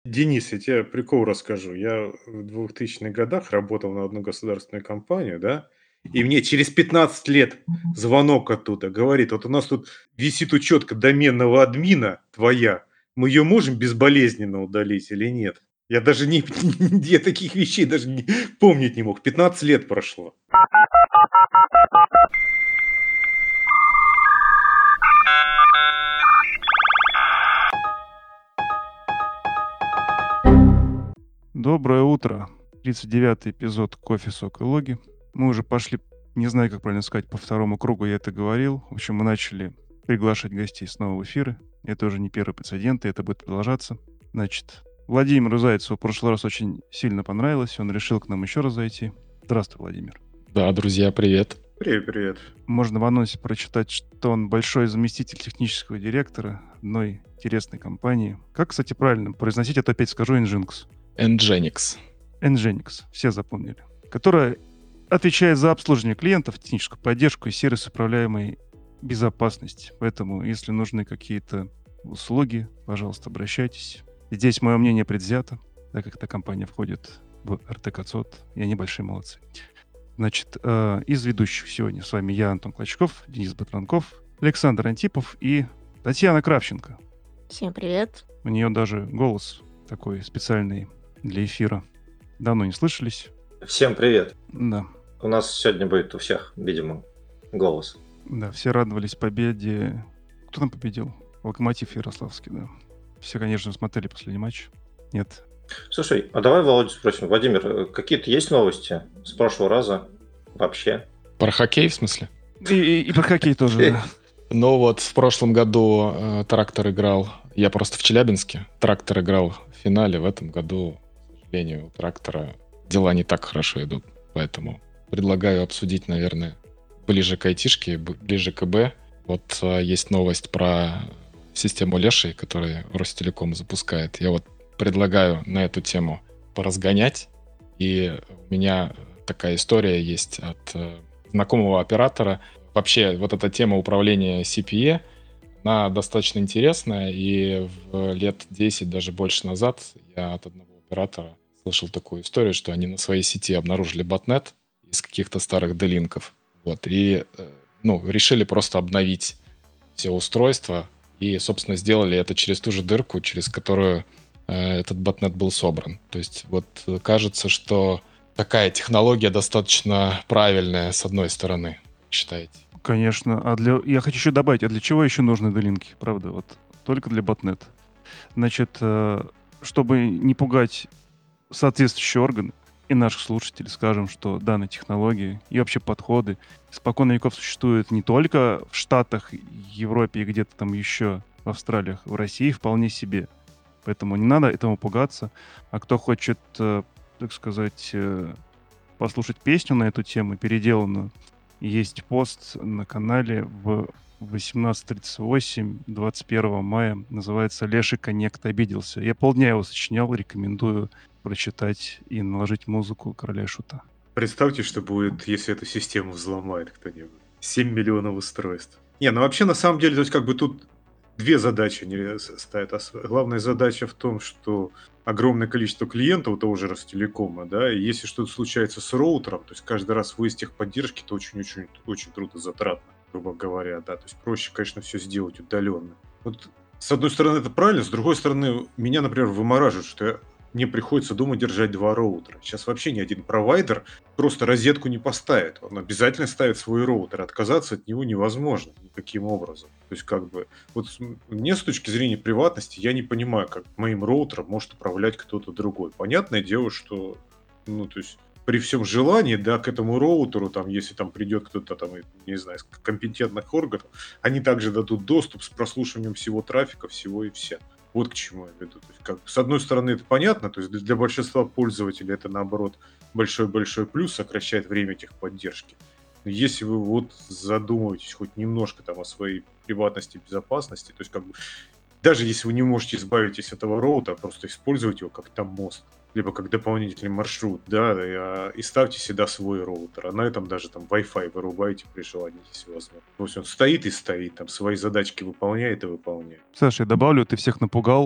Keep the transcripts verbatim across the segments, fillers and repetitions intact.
Денис, я тебе прикол расскажу. Я в двухтысячных годах работал на одну государственную компанию, да, и мне через пятнадцать лет звонок оттуда говорит, вот у нас тут висит учетка доменного админа твоя, мы ее можем безболезненно удалить или нет? Я даже не, я таких вещей даже не, помнить не мог. пятнадцать лет прошло. Доброе утро. тридцать девятый эпизод «Кофе, сок и логи». Мы уже пошли, не знаю, как правильно сказать, по второму кругу, я это говорил. В общем, мы начали приглашать гостей снова в эфиры. Это уже не первый прецедент, и это будет продолжаться. Значит, Владимиру Зайцеву в прошлый раз очень сильно понравилось. Он решил к нам еще раз зайти. Здравствуй, Владимир. Да, друзья, привет. Привет, привет. Можно в анонсе прочитать, что он большой заместитель технического директора одной интересной компании. Как, кстати, правильно произносить, это опять скажу, Nginx. Nginx. Nginx, все запомнили. Которая отвечает за обслуживание клиентов, техническую поддержку и сервис управляемой безопасности. Поэтому, если нужны какие-то услуги, пожалуйста, обращайтесь. Здесь мое мнение предвзято, так как эта компания входит в эр тэ ка-цот, и они большие молодцы. Значит, э, из ведущих сегодня с вами я, Антон Клочков, Денис Батранков, Александр Антипов и Татьяна Кравченко. Всем привет. У нее даже голос такой специальный для эфира. Давно не слышались. Всем привет. Да. У нас сегодня будет у всех, видимо, голос. Да, все радовались победе. Кто там победил? Локомотив Ярославский, да. Все, конечно, смотрели последний матч. Нет. Слушай, а давай Володю спросим. Владимир, какие-то есть новости с прошлого раза вообще? Про хоккей, в смысле? И, и, и про хоккей тоже, да. Ну вот, в прошлом году э, Трактор играл... Я просто в Челябинске. Трактор играл в финале. В этом году, к сожалению, у Трактора дела не так хорошо идут. Поэтому предлагаю обсудить, наверное, ближе к айтишке, ближе к ИБ. Вот э, есть новость про систему Лешей, которую Ростелеком запускает. Я вот предлагаю на эту тему поразгонять. И у меня такая история есть от э, знакомого оператора. Вообще, вот эта тема управления си пи и, она достаточно интересная. И в лет десять, даже больше назад, я от одного оператора слышал такую историю, что они на своей сети обнаружили ботнет из каких-то старых делинков. Вот, и э, ну, решили просто обновить все устройства. И, собственно, сделали это через ту же дырку, через которую этот ботнет был собран. То есть вот кажется, что такая технология достаточно правильная с одной стороны, считаете? Конечно. А для... Я хочу еще добавить, а для чего еще нужны делинки? Правда, вот только для ботнета. Значит, чтобы не пугать соответствующие органы и наших слушателей, скажем, что данные технологии и вообще подходы испокон веков существуют не только в Штатах, Европе и где-то там еще, в Австралии, в России, вполне себе. Поэтому не надо этому пугаться. А кто хочет, э, так сказать, э, послушать песню на эту тему, переделанную, есть пост на канале в восемнадцать тридцать восемь двадцать первого мая. Называется «Леший Коннект обиделся». Я полдня его сочинял, рекомендую прочитать и наложить музыку «Короля и Шута». Представьте, что будет, если эту систему взломает кто-нибудь. семь миллионов устройств. Не, ну вообще на самом деле, то есть как бы тут две задачи не ставят. Главная задача в том, что огромное количество клиентов у того же Ростелекома, да, и если что-то случается с роутером, то есть каждый раз выезд техподдержки, это очень-очень очень трудозатратно, грубо говоря, да, то есть проще, конечно, все сделать удаленно. Вот с одной стороны это правильно, с другой стороны меня, например, вымораживает, что я мне приходится дома держать два роутера. Сейчас вообще ни один провайдер просто розетку не поставит. Он обязательно ставит свой роутер. Отказаться от него невозможно никаким образом. То есть как бы... Вот мне с точки зрения приватности я не понимаю, как моим роутером может управлять кто-то другой. Понятное дело, что... Ну, то есть при всем желании, да, к этому роутеру, там, если там придет кто-то, там, не знаю, из компетентных органов, они также дадут доступ с прослушиванием всего трафика, всего и вся. Вот к чему я веду. То есть, как, с одной стороны, это понятно, то есть для большинства пользователей это, наоборот, большой-большой плюс, сокращает время техподдержки. Но если вы вот задумываетесь хоть немножко там о своей приватности, безопасности, то есть как бы даже если вы не можете избавиться от этого роутера, просто использовать его как там мост, либо как дополнительный маршрут, да, и ставьте всегда свой роутер, а на этом даже там Wi-Fi вырубайте при желании, если возможно. То есть он стоит и стоит, там свои задачки выполняет и выполняет. Саша, я добавлю, ты всех напугал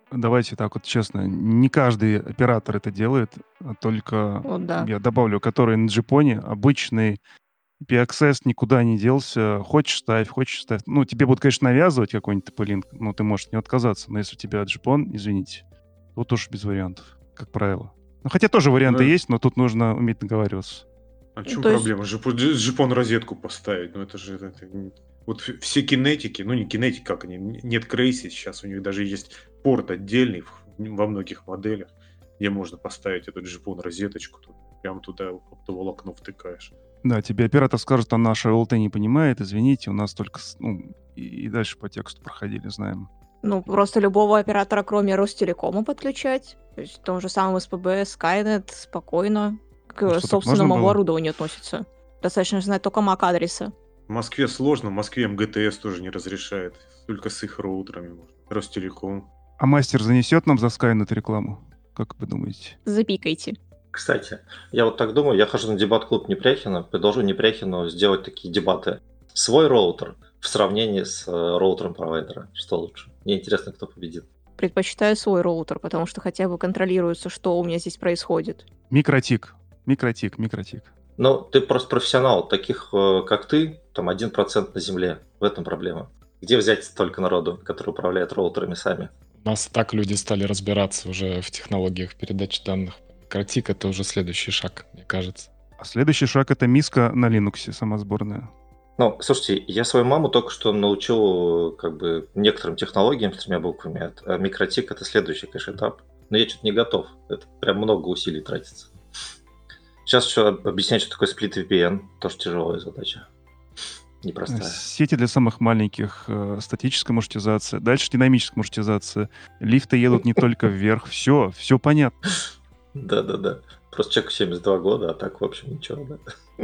давайте так вот честно, не каждый оператор это делает, а только, Вот да. я добавлю, который на джипоне, обычный пи Access никуда не делся. Хочешь ставь, хочешь ставь. Ну, тебе будут, конечно, навязывать какой-нибудь ти пи-линк, но ты можешь от него отказаться. Но если у тебя джипон, извините, тут уж без вариантов, как правило. Ну, хотя тоже варианты Да. есть, но тут нужно уметь договариваться. А в Ну, чем то есть, проблема? Джипон, дж- джипон розетку поставить. Ну, это же... это не- вот ф- все кинетики, ну не кинетики, как они, н- нет крейси сейчас, у них даже есть порт отдельный в- во многих моделях, где можно поставить эту джипон розеточку, тут, прямо туда оптоволокно втыкаешь. Да, тебе оператор скажет, а наша эл ти не понимает, извините, у нас только... с- Ну, и, и дальше по тексту проходили, знаем. ну, просто любого оператора, кроме Ростелекома, подключать. То есть в том же самом эс пэ бэ, Skynet спокойно к Ну что, так собственному можно было? оборудованию относится. Достаточно знать только мак адреса. В Москве сложно, в Москве эм гэ тэ эс тоже не разрешает, только с их роутерами можно. Ростелеком. А мастер занесет нам за Skynet рекламу? Как вы думаете? Запикайте. Кстати, я вот так думаю, я хожу на дебат-клуб Непряхина, предложу Непряхину сделать такие дебаты. Свой роутер в сравнении с э, роутером провайдера. Что лучше? Мне интересно, кто победит. Предпочитаю свой роутер, потому что хотя бы контролируется, что у меня здесь происходит. Микротик. Микротик, микротик. Ну, ты просто профессионал. Таких, э, как ты, там один процент на Земле. В этом проблема. Где взять столько народу, который управляет роутерами сами? У нас и так люди стали разбираться уже в технологиях передачи данных. Микротик — это уже следующий шаг, мне кажется. А следующий шаг — это миска на Linux, сама сборная. Ну, слушайте, я свою маму только что научил как бы некоторым технологиям с тремя буквами. А микротик — это следующий, конечно, этап. Но я что-то не готов. Это прям много усилий тратится. Сейчас еще объяснять, что такое сплит ви пи эн. Тоже тяжелая задача. Непростая. Сети для самых маленьких, э, статическая маршрутизация, дальше динамическая маршрутизация. Лифты едут не только вверх. Все, все понятно. Да-да-да. Просто человеку семьдесят два года, а так, в общем, ничего, да.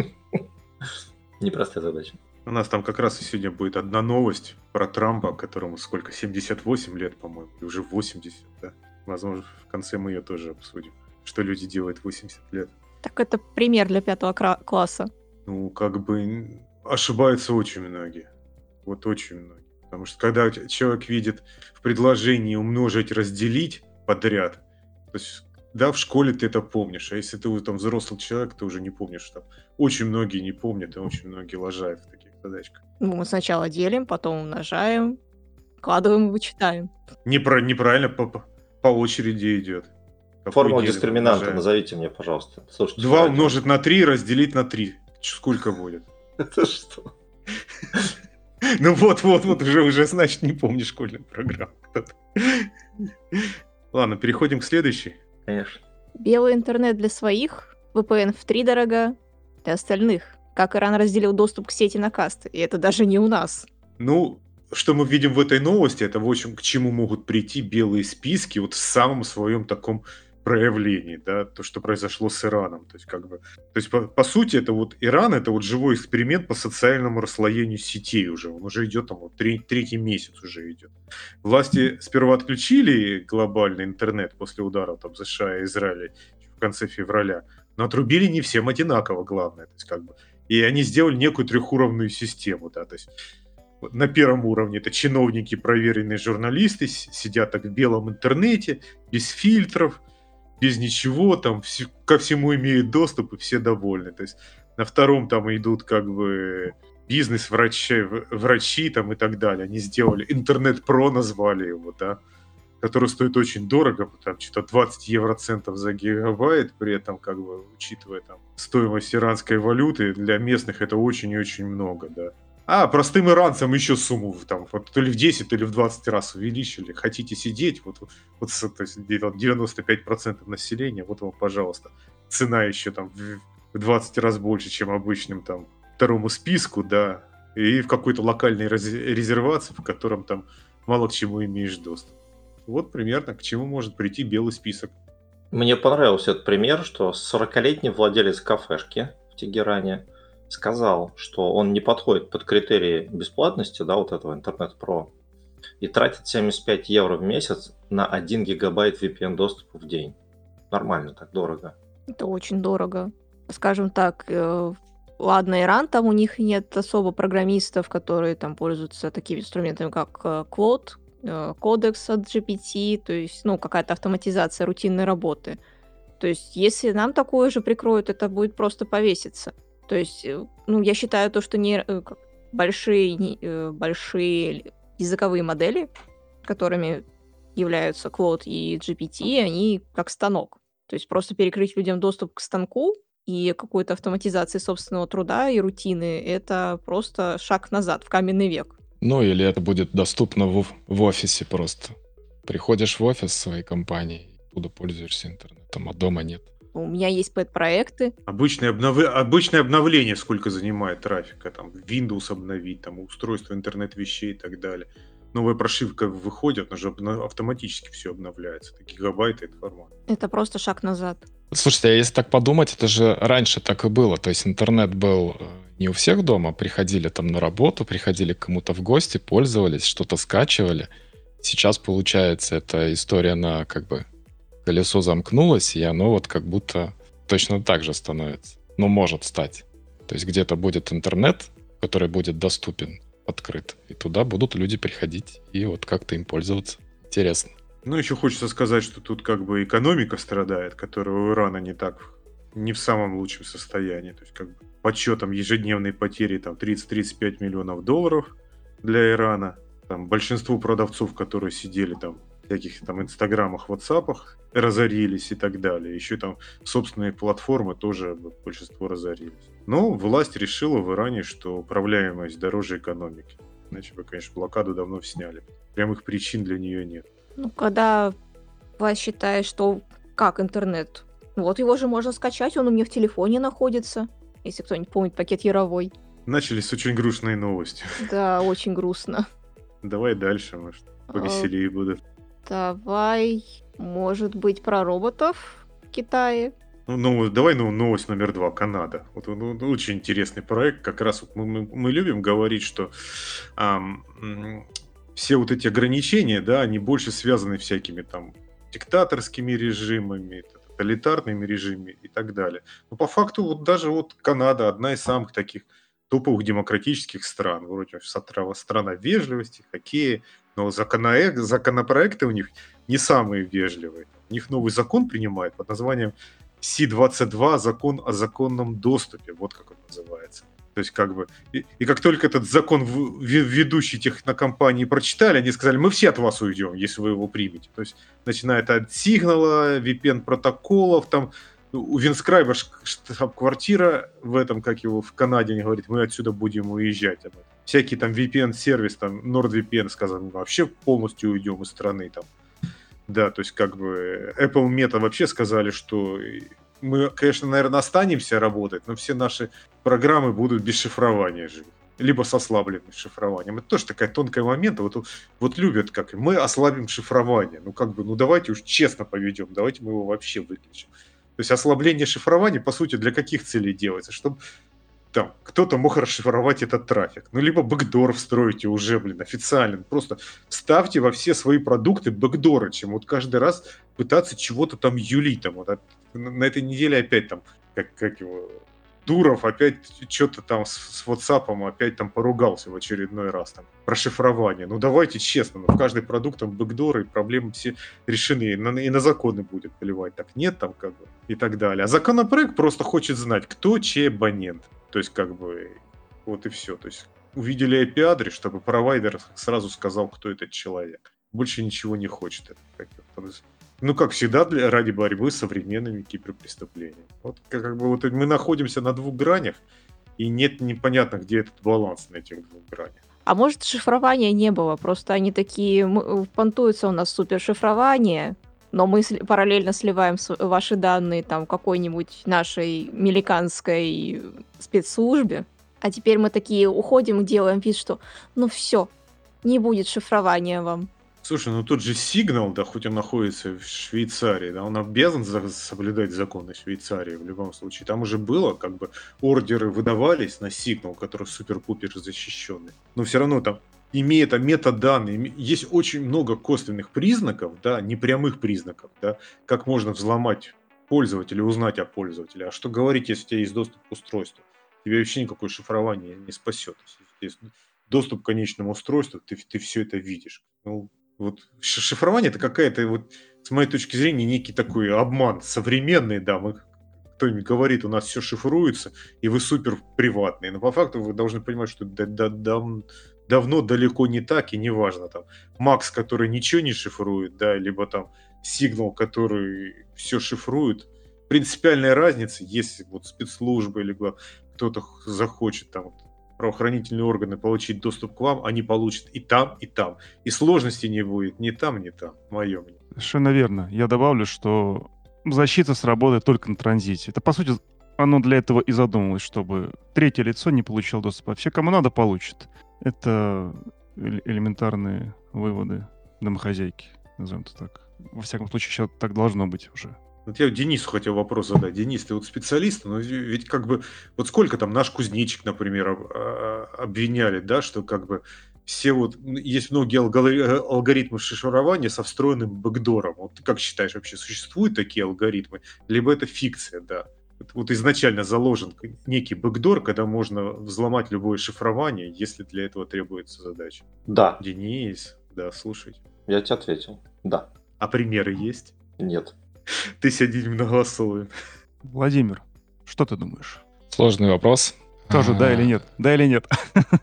Непростая задача. У нас там как раз и сегодня будет одна новость про Трампа, которому сколько, семьдесят восемь лет, по-моему, или уже восемьдесят, да? Возможно, в конце мы ее тоже обсудим. Что люди делают в восемьдесят лет. Так это пример для пятого кра- класса. Ну, как бы ошибаются очень многие. Вот очень многие. Потому что когда ч- человек видит в предложении умножить, разделить подряд, то есть, да, в школе ты это помнишь, а если ты уже там взрослый человек, ты уже не помнишь. Там очень многие не помнят, и очень многие лажают в таких задачках. Ну, мы сначала делим, потом умножаем, вкладываем и вычитаем. Непра- неправильно по, по- по очереди идет. Какой Формулу делим, дискриминанта умножаем? назовите мне, пожалуйста. Слушайте, два радио. умножить на три, разделить на три. Ч- Сколько будет? Это что? Ну вот, вот, вот, уже, уже, значит, не помнишь школьную программу. Ладно, переходим к следующей. Конечно. Белый интернет для своих, ви пи эн втридорога для остальных. Как Иран разделил доступ к сети на касты. И это даже не у нас. Ну, что мы видим в этой новости, это, в общем, к чему могут прийти белые списки вот в самом своем таком проявлении, да, то, что произошло с Ираном. То есть, как бы, то есть по, по сути, это вот Иран, это вот живой эксперимент по социальному расслоению сетей уже. Он уже идет там, вот тре- третий месяц уже идет. Власти сперва отключили глобальный интернет после ударов там США и Израиля в конце февраля, но отрубили не всем одинаково, главное. То есть, как бы, и они сделали некую трехуровную систему, да, то есть на первом уровне это чиновники, проверенные журналисты, с- сидят так в белом интернете, без фильтров, без ничего, там все- ко всему имеют доступ, и все довольны. То есть на втором там идут как бы бизнес, врачи, в- врачи там и так далее. Они сделали интернет-про, назвали его, да, который стоит очень дорого, там что-то двадцать евроцентов за гигабайт, при этом, как бы, учитывая там стоимость иранской валюты, для местных это очень и очень много, да. А, простым иранцам еще сумму там, вот, то ли в десять, то ли в двадцать раз увеличили. Хотите сидеть, вот, вот с- то есть, где-то девяносто пять процентов населения, вот вам, пожалуйста. Цена еще там в в двадцать раз больше, чем обычным там второму списку, да. И в какой-то локальной раз- резервации, в котором там мало к чему имеешь доступ. Вот примерно к чему может прийти белый список. Мне понравился этот пример, что сорокалетний владелец кафешки в Тегеране сказал, что он не подходит под критерии бесплатности, да, вот этого интернет-про, и тратит семьдесят пять евро в месяц на один гигабайт ви пи эн доступа в день. Нормально, так дорого. Это очень дорого. Скажем так, э, ладно, Иран, там у них нет особо программистов, которые там пользуются такими инструментами, как э, Cloud, э, кодекс от джи пи ти, то есть, ну, какая-то автоматизация рутинной работы. То есть, если нам такое же прикроют, это будет просто повеситься. То есть, э, ну, я считаю то, что не, э, как- большие, не- э, большие языковые модели, которыми являются Claude и джи пи ти, они как станок. То есть просто перекрыть людям доступ к станку и какой-то автоматизации собственного труда и рутины — это просто шаг назад, в каменный век. Ну, или это будет доступно в, в офисе просто. Приходишь в офис своей компании, оттуда пользуешься интернетом, а дома нет. У меня есть пэт-проекты. Обычное, обнов... Обычное обновление сколько занимает трафика, там, Windows обновить, там, устройство интернет-вещей и так далее. Новая прошивка выходит, она же обна- автоматически все обновляется. Это гигабайты информации. Это просто шаг назад. Слушайте, а если так подумать, это же раньше так и было. То есть интернет был э, не у всех дома. Приходили там на работу, приходили к кому-то в гости, пользовались, что-то скачивали. Сейчас, получается, эта история на как бы колесо замкнулось, и оно вот как будто точно так же становится. Ну, может стать. То есть где-то будет интернет, который будет доступен, открыт. И туда будут люди приходить и вот как-то им пользоваться. Интересно. Ну, еще хочется сказать, что тут как бы экономика страдает, которая у Ирана не так, не в самом лучшем состоянии. То есть, как бы, подсчетом ежедневные потери там тридцать-тридцать пять миллионов долларов для Ирана. Там большинство продавцов, которые сидели там в всяких там инстаграмах, ватсапах, разорились и так далее. Еще там собственные платформы тоже большинство разорились. Но власть решила в Иране, что управляемость дороже экономики. Иначе бы, конечно, блокаду давно сняли. Прямых причин для нее нет. Ну, когда Вась считает, что как интернет? Вот его же можно скачать, он у меня в телефоне находится. Если кто-нибудь помнит пакет Яровой. Начали с очень грустной новости. Да, очень грустно. Давай дальше, может, повеселее будет. Давай, может быть, про роботов в Китае. Ну, ну, давай ну, новость номер два. Канада. Вот, ну, очень интересный проект. Как раз вот мы, мы, мы любим говорить, что ам, м, все вот эти ограничения, да, они больше связаны всякими там диктаторскими режимами, тоталитарными режимами и так далее. Но по факту вот даже вот Канада одна из самых таких топовых демократических стран. Вроде страна, страна вежливости, хоккея, но законопроект, законопроекты у них не самые вежливые. У них новый закон принимают под названием Си двадцать два, закон о законном доступе, вот как он называется. То есть как бы, и, и как только этот закон в, в, ведущие технокомпании прочитали, они сказали, мы все от вас уйдем, если вы его примете. То есть начинает от сигнала, ви пи эн-протоколов, там у Винскрайба штаб-квартира в этом, как его, в Канаде, они говорят, мы отсюда будем уезжать. Всякий там ви пи эн-сервис, там NordVPN сказал, мы вообще полностью уйдем из страны. Там. Да, то есть как бы Apple Meta вообще сказали, что мы, конечно, наверное, останемся работать, но все наши программы будут без шифрования жить. Либо с ослабленным шифрованием. Это тоже такая тонкая момент. Вот, вот любят, как мы ослабим шифрование. Ну, как бы, ну давайте уж честно поведем, давайте мы его вообще выключим. То есть ослабление шифрования, по сути, для каких целей делается? Чтобы там кто-то мог расшифровать этот трафик. Ну, либо бэкдор встроите уже, блин, официально. Просто ставьте во все свои продукты бэкдоры, чем вот каждый раз пытаться чего-то там юлить. Там, вот, на этой неделе опять там, как, как его, Дуров опять что-то там с, с WhatsApp опять там поругался в очередной раз там про шифрование. Ну, давайте честно, ну, в каждый продукт там бэкдоры и проблемы все решены. И на, и на законы будет поливать. Так нет там как бы и так далее. А законопроект просто хочет знать, кто чей абонент. То есть, как бы, вот и все. То есть, увидели ай пи-адрес, чтобы провайдер сразу сказал, кто этот человек. Больше ничего не хочет. Ну, как всегда, для, ради борьбы с современными киберпреступлениями. Вот как бы вот мы находимся на двух гранях, и нет непонятно, где этот баланс на этих двух гранях. А может, шифрования не было, просто они такие, мы, понтуется у нас супершифрование, но мы параллельно сливаем ваши данные там какой-нибудь нашей американской спецслужбе, а теперь мы такие уходим и делаем вид, что ну все, не будет шифрования вам. Слушай, ну тот же Сигнал, да, хоть он находится в Швейцарии, да, он обязан за- соблюдать законы Швейцарии в любом случае. Там уже было, как бы, ордеры выдавались на Сигнал, который супер-пупер защищенный. Но все равно там, имея там метаданные, есть очень много косвенных признаков, да, непрямых признаков, да, как можно взломать пользователя, узнать о пользователе. А что говорить, если у тебя есть доступ к устройству? Тебе вообще никакое шифрование не спасет. Если есть доступ к конечному устройству, ты, ты все это видишь. Ну, Вот ш- шифрование это какая-то, вот, с моей точки зрения, некий такой обман современный, да, мы кто-нибудь говорит, у нас все шифруется, и вы супер приватные. Но по факту вы должны понимать, что да- да- дав- давно далеко не так, и неважно, там, Макс, который ничего не шифрует, да, либо там Сигнал, который все шифрует. Принципиальная разница, если вот спецслужбы, либо кто-то х- захочет там вот, правоохранительные органы получить доступ к вам, они получат и там, и там. И сложности не будет ни там, ни там, мое мнение. Совершенно верно. Я добавлю, что защита сработает только на транзите. Это, по сути, оно для этого и задумывалось, чтобы третье лицо не получило доступа. А все, кому надо, получат. Это эле- элементарные выводы домохозяйки, назовем это так. Во всяком случае, сейчас так должно быть уже. Вот я Денису хотел вопрос задать. Денис, ты вот специалист, но ведь как бы, вот сколько там наш кузнечик, например, об- а- обвиняли, да, что как бы все вот, м, есть многие алгори- э, алгоритмы шифрования со встроенным бэкдором. Вот ты как считаешь, вообще существуют такие алгоритмы? Либо это фикция, да? Вот вот изначально заложен к- некий бэкдор, когда можно взломать любое шифрование, если для этого требуется задача. Да, Денис, да, слушай. я тебе ответил. Да. А примеры есть? Нет. Ты сидишь многоголосовым. Владимир, что ты думаешь? Сложный вопрос. Тоже да или А, нет? Да или нет?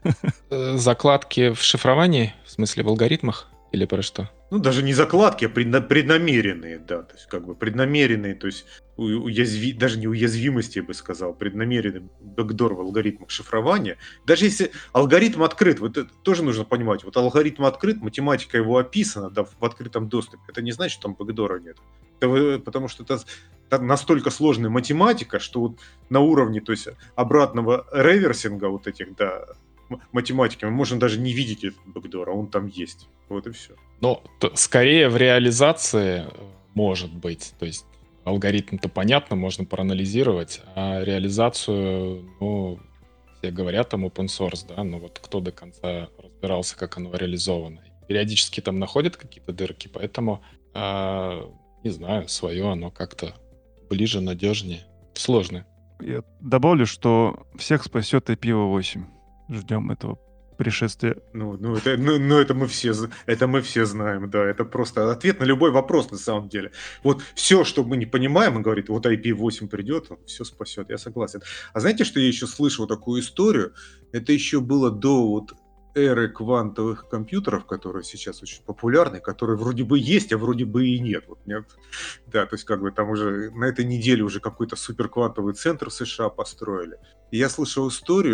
э, Закладки в шифровании, в смысле в алгоритмах или про что? Ну, даже не закладки, а предна- преднамеренные, да, то есть как бы преднамеренные, то есть у- уязви- даже не уязвимости, я бы сказал, преднамеренный бэкдор в алгоритмах шифрования. Даже если алгоритм открыт, вот это тоже нужно понимать, вот алгоритм открыт, математика его описана, да, в открытом доступе, это не значит, что там бэкдора нет. Это вы- потому что это, это настолько сложная математика, что вот на уровне, то есть обратного реверсинга вот этих, да, м- математики, мы можем даже не видеть этот бэкдор, а он там есть. Вот и все. Ну, т- скорее в реализации э, может быть. То есть алгоритм-то понятно, можно проанализировать, а реализацию, ну, все говорят там open source, да, но вот кто до конца разбирался, как оно реализовано. Периодически там находят какие-то дырки, поэтому, а, не знаю, свое оно как-то ближе, надежнее. Сложно. Я добавлю, что всех спасет ай пи ви восемь. Ждем этого пришествия. Ну, ну, это, ну, ну, это мы все, з- это мы все знаем, да, это просто ответ на любой вопрос на самом деле. Вот все, что мы не понимаем, он говорит, вот ай пи восемь придет, он все спасет, я согласен. А знаете, что я еще слышал такую историю? Это еще было до вот эры квантовых компьютеров, которые сейчас очень популярны, которые вроде бы есть, а вроде бы и нет. Вот нет. Да, то есть как бы там уже на этой неделе уже какой-то суперквантовый центр в США построили. И я слышал историю,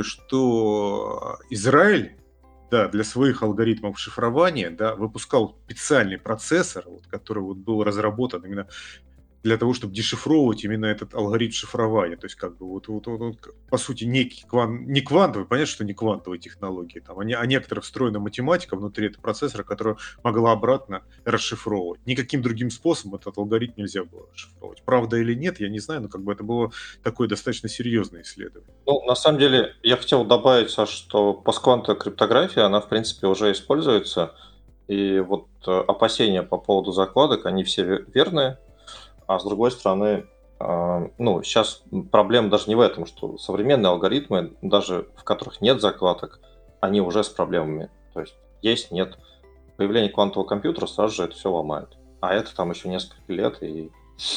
что Израиль, да, для своих алгоритмов шифрования, да, выпускал специальный процессор, вот, который вот был разработан именно для того, чтобы дешифровывать именно этот алгоритм шифрования. То есть, как бы, вот, вот, вот, вот, к- по сути, некий кван... не квантовый, понятно, что не квантовые технологии, там, а, не- а некоторая встроенная математика внутри этого процессора, которая могла обратно расшифровывать. Никаким другим способом этот алгоритм нельзя было расшифровать. Правда или нет, я не знаю, но как бы это было такое достаточно серьезное исследование. Ну, на самом деле, я хотел добавить, Саш, что постквантовая криптография, она, в принципе, уже используется. И вот э, опасения по поводу закладок, они все ве- верные. А с другой стороны, э, ну, сейчас проблема даже не в этом, что современные алгоритмы, даже в которых нет закладок, они уже с проблемами. То есть есть, нет. Появление квантового компьютера сразу же это все ломает. А это там еще несколько лет, и,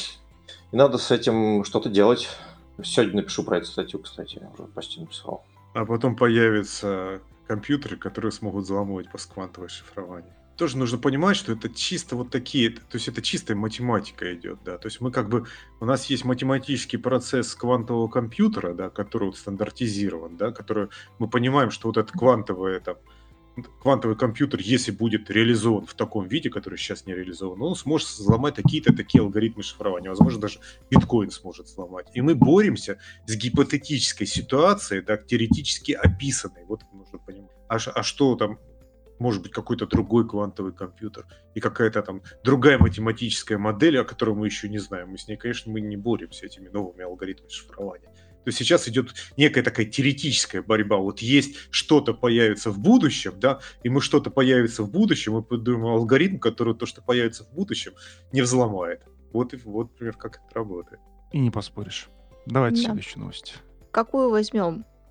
и надо с этим что-то делать. Сегодня напишу про эту статью, кстати, я уже почти написал. А потом появятся компьютеры, которые смогут взламывать постквантовое шифрование. Тоже нужно понимать, что это чисто вот такие, то есть это чистая математика идет, да. То есть мы как бы, у нас есть математический процесс квантового компьютера, да, который вот стандартизирован, да, который мы понимаем, что вот этот квантовый, это, квантовый компьютер, если будет реализован в таком виде, который сейчас не реализован, он сможет взломать такие-то такие алгоритмы шифрования. Возможно, даже биткоин сможет взломать. И мы боремся с гипотетической ситуацией, да, теоретически описанной. Вот это нужно понимать. А, ш- а что там может быть какой-то другой квантовый компьютер и какая-то там другая математическая модель, о которой мы еще не знаем. Мы с ней, конечно, мы не боремся этими новыми алгоритмами шифрования. То есть сейчас идет некая такая теоретическая борьба. Вот есть что-то появится в будущем, да, и мы что-то появится в будущем, мы придумаем алгоритм, который то, что появится в будущем, не взломает. Вот, и, вот например, как это работает. И не поспоришь. Давайте Да. следующую новость. Какую возьмем?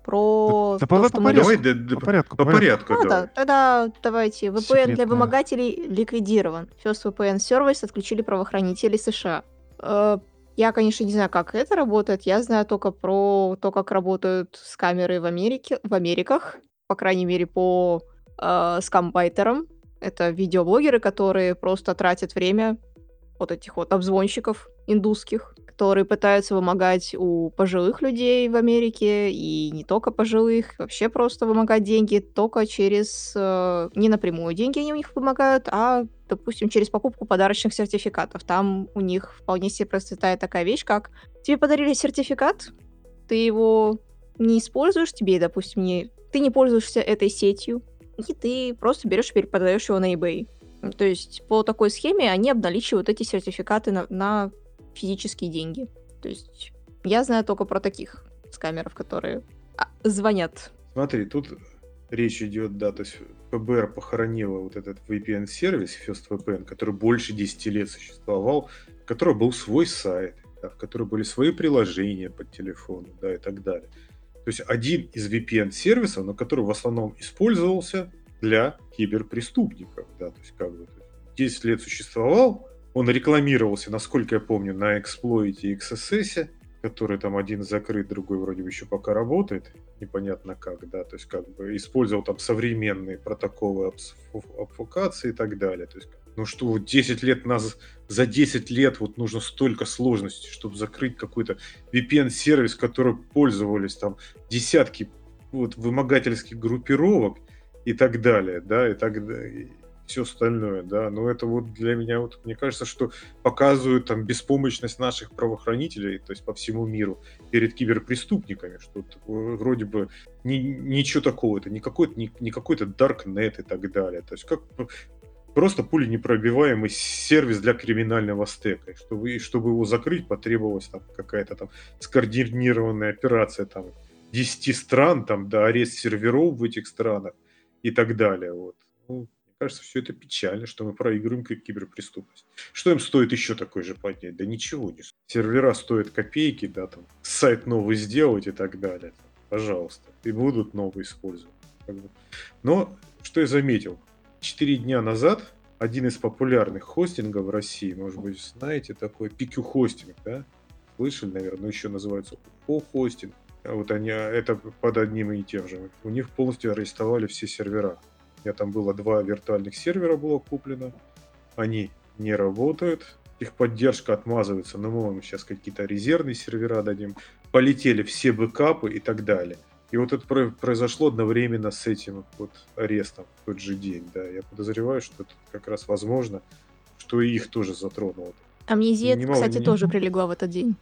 про Да то, давай что по мы Давай порядку. решили. да, да, По порядку, по по порядку. порядку Ну да, давай. тогда давайте. ви пи эн для Секретная. вымогателей ликвидирован. First ви пи эн сервис отключили правоохранители США. Э, Я, конечно, не знаю, как это работает. Я знаю только про то, как работают с камерой в Америке, в Америках, по крайней мере, по э, скамбайтерам. Это видеоблогеры, которые просто тратят время вот этих вот обзвонщиков индусских, которые пытаются вымогать у пожилых людей в Америке, и не только пожилых, вообще просто вымогать деньги только через... э, не напрямую деньги они у них вымогают, а, допустим, через покупку подарочных сертификатов. Там у них вполне себе процветает такая вещь, как тебе подарили сертификат, ты его не используешь, тебе, допустим, не... ты не пользуешься этой сетью, и ты просто берешь и перепродаешь его на eBay. М, То есть по такой схеме они обналичивают эти сертификаты на, на физические деньги. То есть я знаю только про таких скамеров, которые а, звонят. Смотри, тут речь идет, да, то есть эф бэ эр похоронило вот этот ви пи эн-сервис, First ви пи эн, который больше десяти лет существовал, у которого был свой сайт, да, в котором были свои приложения под телефоном, да, и так далее. То есть один из ви пи эн-сервисов, но который в основном использовался для киберпреступников, да, то есть как бы то есть десять лет существовал, он рекламировался, насколько я помню, на эксплойте и икс эс эс, который там один закрыт, другой вроде бы еще пока работает, непонятно как, да, то есть как бы использовал там современные протоколы обс- обфукации и так далее. То есть, ну что, вот десять лет нас, за десять лет вот нужно столько сложностей, чтобы закрыть какой-то ви пи эн-сервис, который пользовались там десятки вот вымогательских группировок и так далее, да, и так далее. Все остальное, да, но это вот для меня, вот мне кажется, что показывают там беспомощность наших правоохранителей, то есть по всему миру, перед киберпреступниками, что вот вроде бы ни- ничего такого, это не какой-то, не, не какой-то Darknet и так далее, то есть как п- просто пуленепробиваемый сервис для криминального стека, и чтобы, и чтобы его закрыть, потребовалась там какая-то там скоординированная операция там десяти стран, там, да, арест серверов в этих странах и так далее, вот. Ну, мне кажется, все это печально, что мы проигрываем к киберпреступности. Что им стоит еще такой же поднять? Да ничего не стоит. Сервера стоят копейки, да, там, сайт новый сделать и так далее. Пожалуйста. И будут новые использовать. Как бы. Но, что я заметил, четыре дня назад один из популярных хостингов в России, может быть, знаете, такой пи кью хостинг, да? Слышали, наверное, но еще называется о хостинг. А вот они, а, это под одним и тем же. У них полностью арестовали все сервера. У меня там было два виртуальных сервера было куплено. Они не работают. Их поддержка отмазывается. Но мы вам сейчас какие-то резервные сервера дадим. Полетели все бэкапы и так далее. И вот это про- произошло одновременно с этим вот арестом в тот же день. Да. Я подозреваю, что это как раз возможно, что и их тоже затронуло. Амнезия, Немало кстати, не- тоже прилегла в этот день.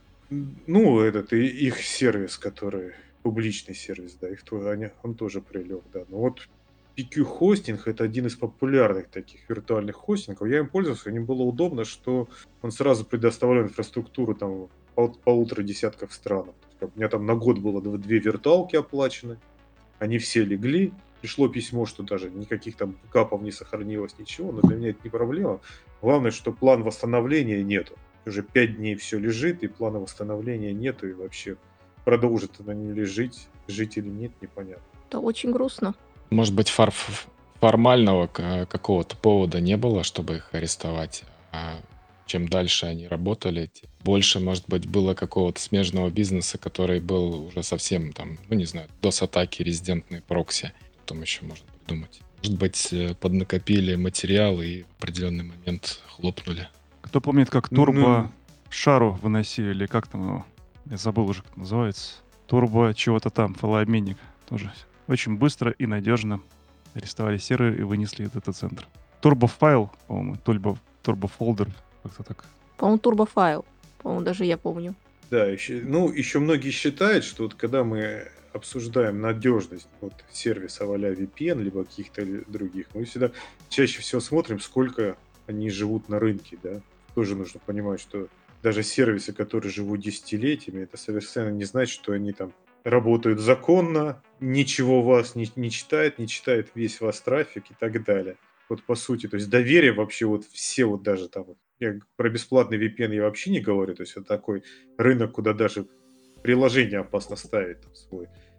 Ну, этот и- их сервис, который публичный сервис, да, их то- они- он тоже прилег, да. Но вот пи кью хостинг это один из популярных таких виртуальных хостингов. Я им пользовался, им было удобно, что он сразу предоставлял инфраструктуру там в пол- полутора десятков стран. То есть, как у меня там на год было дв- две виртуалки оплачены, они все легли. Пришло письмо, что даже никаких там капов не сохранилось, ничего, но для меня это не проблема. Главное, что план восстановления нету. Уже пять дней все лежит, и плана восстановления нету, и вообще продолжит она не лежить, жить или нет, непонятно. Это очень грустно. Может быть, фар- ф- формального к- какого-то повода не было, чтобы их арестовать. А чем дальше они работали, тем больше, может быть, было какого-то смежного бизнеса, который был уже совсем там, ну не знаю, дос-атаки, резидентные прокси. Потом еще можно придумать. Может быть, э, поднакопили материал и в определенный момент хлопнули. Кто помнит, как Ну, турбо шару выносили, или как там его? Я забыл уже, как называется. Турбо чего-то там, файлообменник. Тоже очень быстро и надежно арестовали сервер и вынесли в дата-центр. Турбофайл, по-моему, турбо, турбофолдер, как-то так. По-моему, турбофайл. По-моему, даже я помню. Да, еще, ну, еще многие считают, что вот когда мы обсуждаем надежность вот, сервиса а-ля ви пи эн, либо каких-то ли- других, мы всегда чаще всего смотрим, сколько они живут на рынке, да. Тоже нужно понимать, что даже сервисы, которые живут десятилетиями, это совершенно не значит, что они там работают законно, ничего вас не, не читает, не читает весь ваш трафик и так далее. Вот по сути, то есть доверие вообще вот все вот даже там, вот, я про бесплатный ви пи эн я вообще не говорю, то есть это такой рынок, куда даже приложение опасно ставить там свой.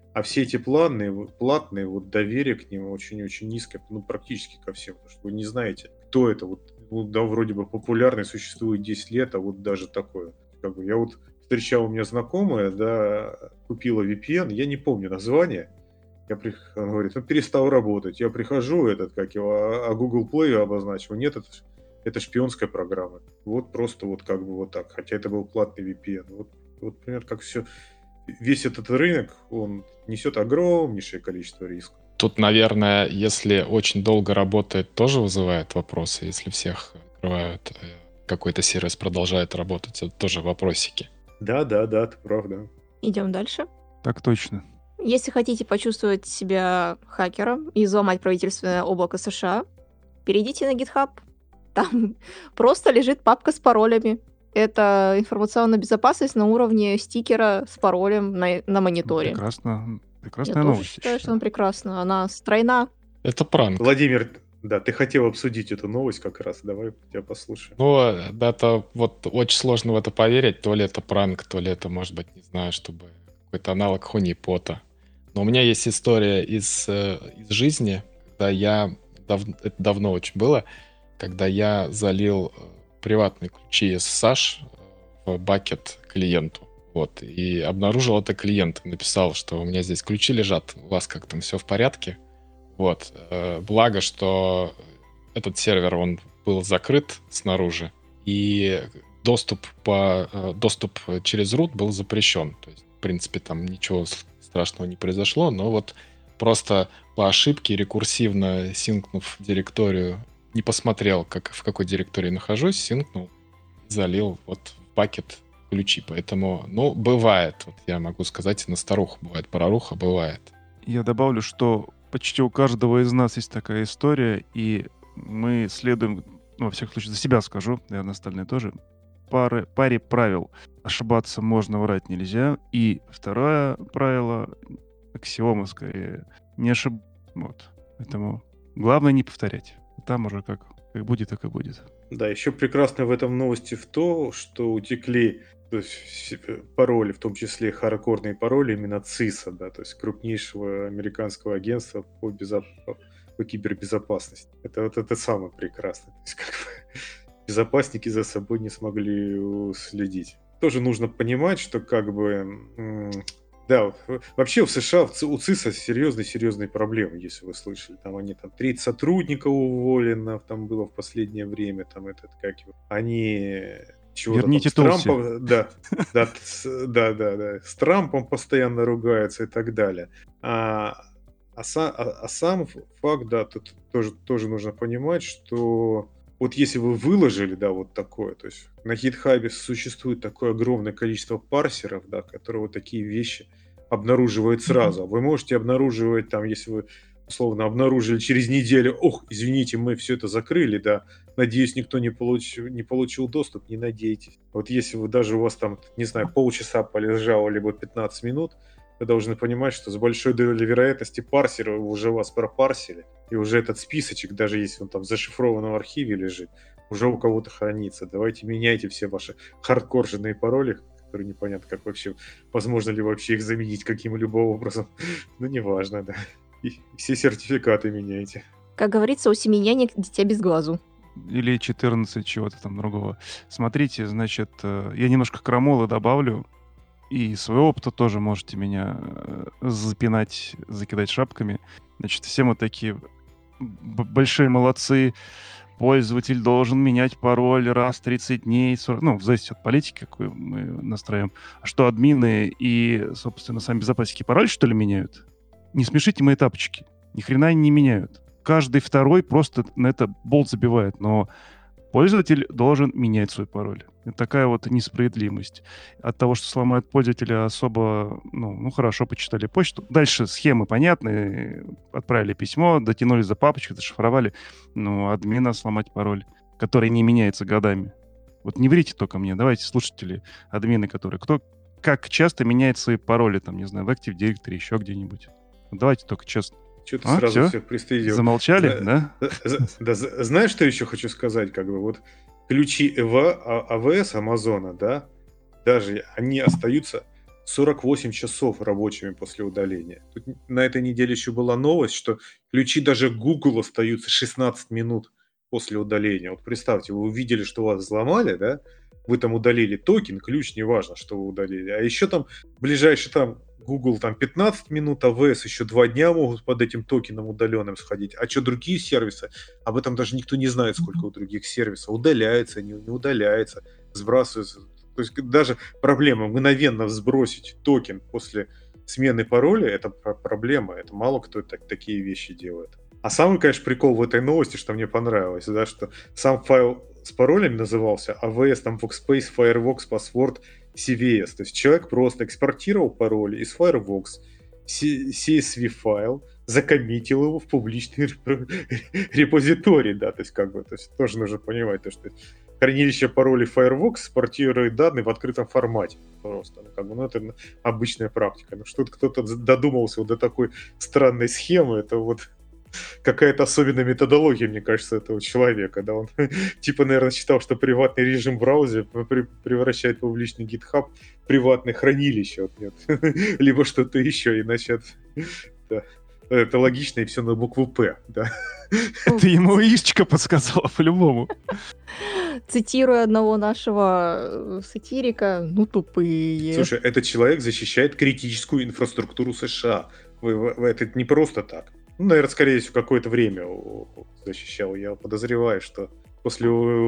А все эти платные, вот, платные, вот доверие к ним очень-очень низкое, ну, практически ко всем, потому что вы не знаете, кто это. Вот, вот, да, вроде бы популярный, существует десять лет, а вот даже такое. Как бы я вот встречал, у меня знакомая, да, купила ви пи эн, я не помню название, я при... он говорит, он перестал работать. Я прихожу, этот, как его, а а Google Play обозначил. Нет, это, ж- это шпионская программа. Вот просто вот как бы вот так. Хотя это был платный ви пи эн. Вот, вот примерно как все, весь этот рынок, он несет огромнейшее количество рисков. Тут, наверное, если очень долго работает, тоже вызывает вопросы. Если всех открывают, э, какой-то сервис продолжает работать, это тоже вопросики. Да, да, да, ты прав, да. Идем дальше. Так точно. Если хотите почувствовать себя хакером и взломать правительственное облако США, перейдите на GitHub. Там просто лежит папка с паролями. Это информационная безопасность на уровне стикера с паролем на, на мониторе. Прекрасно. Я Прекрасная тоже новость. считаю, что считаю. она прекрасна. Она стройна. Это пранк. Владимир, да, ты хотел обсудить эту новость как раз. Давай тебя послушаем. Ну, да, это вот очень сложно в это поверить. То ли это пранк, то ли это, может быть, не знаю, чтобы какой-то аналог хонипота. Но у меня есть история из, э, из жизни, когда я, дав- это давно очень было, когда я залил э, приватные ключи эс эс эйч в бакет клиенту. Вот, и обнаружил это клиент. Написал, что у меня здесь ключи лежат, у вас как там все в порядке. Вот. э, Благо, что этот сервер, он был закрыт снаружи, и доступ, по, э, доступ через root был запрещен. То есть, в принципе, там ничего с- страшного не произошло, но вот просто по ошибке, рекурсивно синкнув директорию, не посмотрел, как, в какой директории нахожусь, синкнул, залил вот в пакет ключи. Поэтому, ну, бывает, вот я могу сказать, и на старуху бывает, проруха бывает. Я добавлю, что почти у каждого из нас есть такая история, и мы следуем, ну, во всяком случае, за себя скажу, наверное, остальные тоже, пары, паре правил. Ошибаться можно, врать нельзя. И второе правило, аксиома скорее, не ошибаться. Вот. Поэтому главное не повторять. Там уже как, как будет, так и будет. Да, еще прекрасно в этом новости в то, что утекли, то есть, все- э, пароли, в том числе хардкорные пароли именно циса, да, то есть крупнейшего американского агентства по, безо- по- по кибербезопасности. Это вот это самое прекрасное. То есть, как бы, безопасники за собой не смогли уследить. Тоже нужно понимать, что как бы м, да, в- вообще в США в Ц- у циса серьезные-серьезные проблемы, если вы слышали. Там они там тридцать сотрудников уволено, там было в последнее время, там этот, как его, они чего-то там Верните с Тулси. Трампом, да, да, с- да, да, да, с Трампом постоянно ругаются и так далее. А, а, са- а- а сам ф- факт, да, тут тоже, тоже нужно понимать, что вот если вы выложили, да, вот такое, то есть на GitHub существует такое огромное количество парсеров, да, которые вот такие вещи обнаруживают сразу. Вы можете обнаруживать там, если вы условно обнаружили через неделю, ох, извините, мы все это закрыли, да, надеюсь, никто не получил, не получил доступ, не надейтесь. Вот если вы даже у вас там, не знаю, полчаса полежало, либо пятнадцать минут, вы должны понимать, что с большой долей вероятности парсеры уже вас пропарсили, и уже этот списочек, даже если он там в зашифрованном архиве лежит, уже у кого-то хранится. Давайте меняйте все ваши хардкорженные пароли, которые непонятно, как вообще, возможно ли вообще их заменить каким-либо образом. Ну, неважно, да. И все сертификаты меняйте. Как говорится, у семи нянек дитя без глазу. Или четырнадцать чего-то там другого. Смотрите, значит, э, я немножко крамолы добавлю. И своего опыта тоже можете меня э, запинать, закидать шапками. Значит, все мы такие б- большие молодцы. Пользователь должен менять пароль раз в тридцать дней. сорок Ну, в зависимости от политики, какую мы настраиваем. А что админы и, собственно, сами безопасники пароль, что ли, меняют? Не смешите мои тапочки. Ни хрена они не меняют. Каждый второй просто на это болт забивает. Но пользователь должен менять свой пароль. Это такая вот несправедливость. От того, что сломают пользователя, особо, ну, ну хорошо, почитали почту. Дальше схемы понятны. Отправили письмо, дотянулись за папочку, зашифровали. Ну, админа сломать пароль, который не меняется годами. Вот не врите только мне. Давайте, слушатели, админы, которые... Кто, как часто меняет свои пароли, там, не знаю, в Active Directory, еще где-нибудь. Давайте только честно. Что ты А, сразу всё? всех пристыдил? Замолчали, Да, да? з- да, з- знаешь, что еще хочу сказать? Как бы вот ключи ЭВА, а- АВС Амазона, да, даже они остаются сорок восемь часов рабочими после удаления. Тут на этой неделе еще была новость, что ключи даже Google остаются шестнадцать минут после удаления. Вот представьте, вы увидели, что вас взломали, да? Вы там удалили токен, ключ, неважно, что вы удалили. А еще там ближайший там Google там пятнадцать минут, а ви эс еще два дня могут под этим токеном удаленным сходить. А что другие сервисы? Об этом даже никто не знает, сколько у других сервисов. Удаляется, не, не удаляется, сбрасывается. То есть даже проблема мгновенно сбросить токен после смены пароля, это проблема. Это мало кто так, такие вещи делает. А самый, конечно, прикол в этой новости, что мне понравилось, да, что сам файл с паролями назывался эй ви эс, там, Workspace, Firefox, Password, си ви эс. То есть человек просто экспортировал пароль из Firefox, си эс ви файл, закоммитил его в публичный репозиторий, да, то есть как бы, то есть тоже нужно понимать, то, что хранилище паролей Firefox экспортирует данные в открытом формате просто, ну, как бы, ну, это обычная практика. Ну, что-то кто-то додумался вот до такой странной схемы, это вот какая-то особенная методология, мне кажется, этого человека, да, он типа, наверное, считал, что приватный режим в браузере превращает публичный GitHub в приватное хранилище, вот нет, либо что-то еще, иначе это, да, это логично и все на букву П, да. Это ему Ишечка подсказала по-любому. Цитируя одного нашего сатирика, ну тупые. Слушай, этот человек защищает критическую инфраструктуру США. Вы, вы, это не просто так. Ну, наверное, скорее всего, какое-то время защищал. Я подозреваю, что после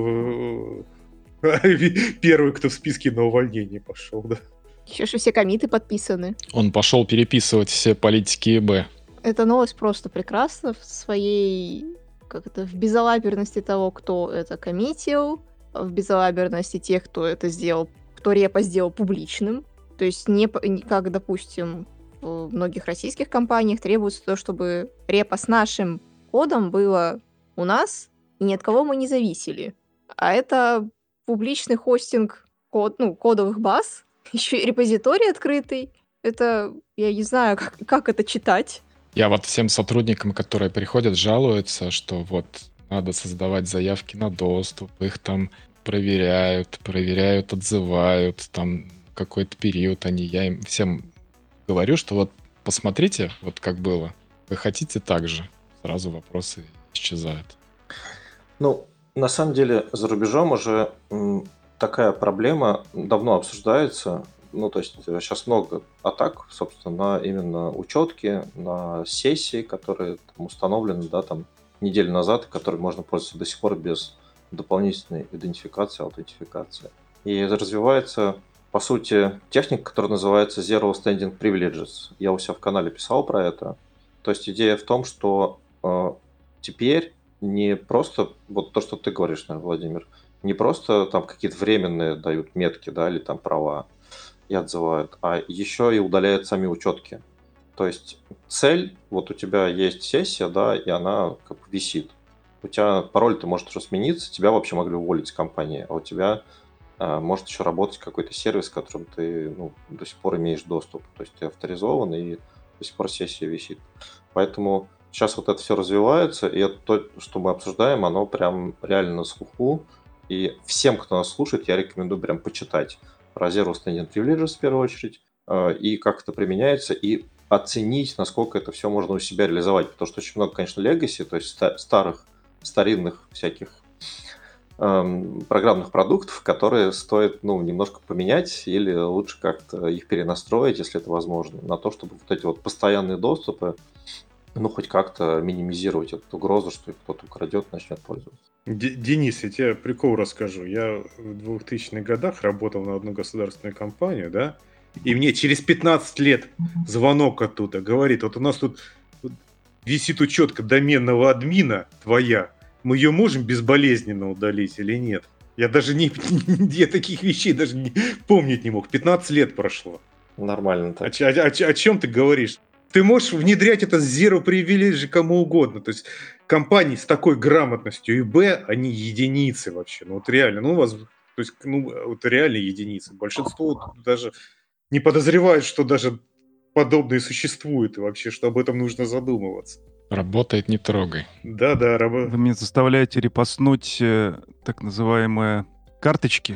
первый, кто в списке на увольнение пошел, да. Еще же все коммиты подписаны. Он пошел переписывать все политики ИБ. Эта новость просто прекрасна в своей, как это, в безалаберности того, кто это коммитил, в безалаберности тех, кто это сделал, кто репо сделал публичным. То есть не, не как, допустим, в многих российских компаниях требуется то, чтобы репо с нашим кодом было у нас, и ни от кого мы не зависели. А это публичный хостинг код, ну, кодовых баз, еще и репозиторий открытый. Это, я не знаю, как, как это читать. Я вот всем сотрудникам, которые приходят, жалуются, что вот надо создавать заявки на доступ, их там проверяют, проверяют, отзывают, там какой-то период они, я им всем говорю, что вот посмотрите, вот как было, вы хотите так же, сразу вопросы исчезают. Ну, на самом деле, за рубежом уже м, такая проблема давно обсуждается. Ну, то есть сейчас много атак, собственно, на именно учетки, на сессии, которые там установлены, да, там неделю назад, которые можно пользоваться до сих пор без дополнительной идентификации, аутентификации. И развивается, по сути, техника, которая называется Zero Standing Privileges. Я у себя в канале писал про это. То есть идея в том, что э, теперь не просто, вот то, что ты говоришь, наверное, Владимир, не просто там какие-то временные дают метки, да, или там права и отзывают, а еще и удаляют сами учетки. То есть цель, вот у тебя есть сессия, да, и она как бы висит. У тебя пароль-то может уже смениться, тебя вообще могли уволить с компании, а у тебя э, может еще работать какой-то сервис, к которому ты, ну, до сих пор имеешь доступ. То есть ты авторизован, и до сих пор сессия висит. Поэтому сейчас вот это все развивается, и это то, что мы обсуждаем, оно прям реально на слуху. И всем, кто нас слушает, я рекомендую прям почитать про Zero Standing Privileges в первую очередь, э, и как это применяется, и оценить, насколько это все можно у себя реализовать. Потому что очень много, конечно, legacy, то есть ста- старых, старинных всяких эм, программных продуктов, которые стоит, ну, немножко поменять или лучше как-то их перенастроить, если это возможно, на то, чтобы вот эти вот постоянные доступы, ну, хоть как-то минимизировать эту угрозу, что их кто-то украдет, начнет пользоваться. Д- Денис, я тебе прикол расскажу. Я в двухтысячных годах работал на одну государственную компанию, да, и мне через пятнадцать лет звонок оттуда говорит, вот у нас тут висит учетка доменного админа твоя, мы ее можем безболезненно удалить или нет? Я даже не, я таких вещей даже не, помнить не мог. пятнадцать лет прошло. Нормально так. О, ч- о, ч- о чем ты говоришь? Ты можешь внедрять это с Zero Privilege кому угодно. То есть компании с такой грамотностью и Б, они единицы вообще. Ну вот реально, ну у вас, то есть, ну вот реально единицы. Большинство даже не подозревают, что даже подобное существует и вообще, что об этом нужно задумываться. Работает, не трогай. Да, да, Вы рабо... меня заставляете репостнуть э, так называемые карточки,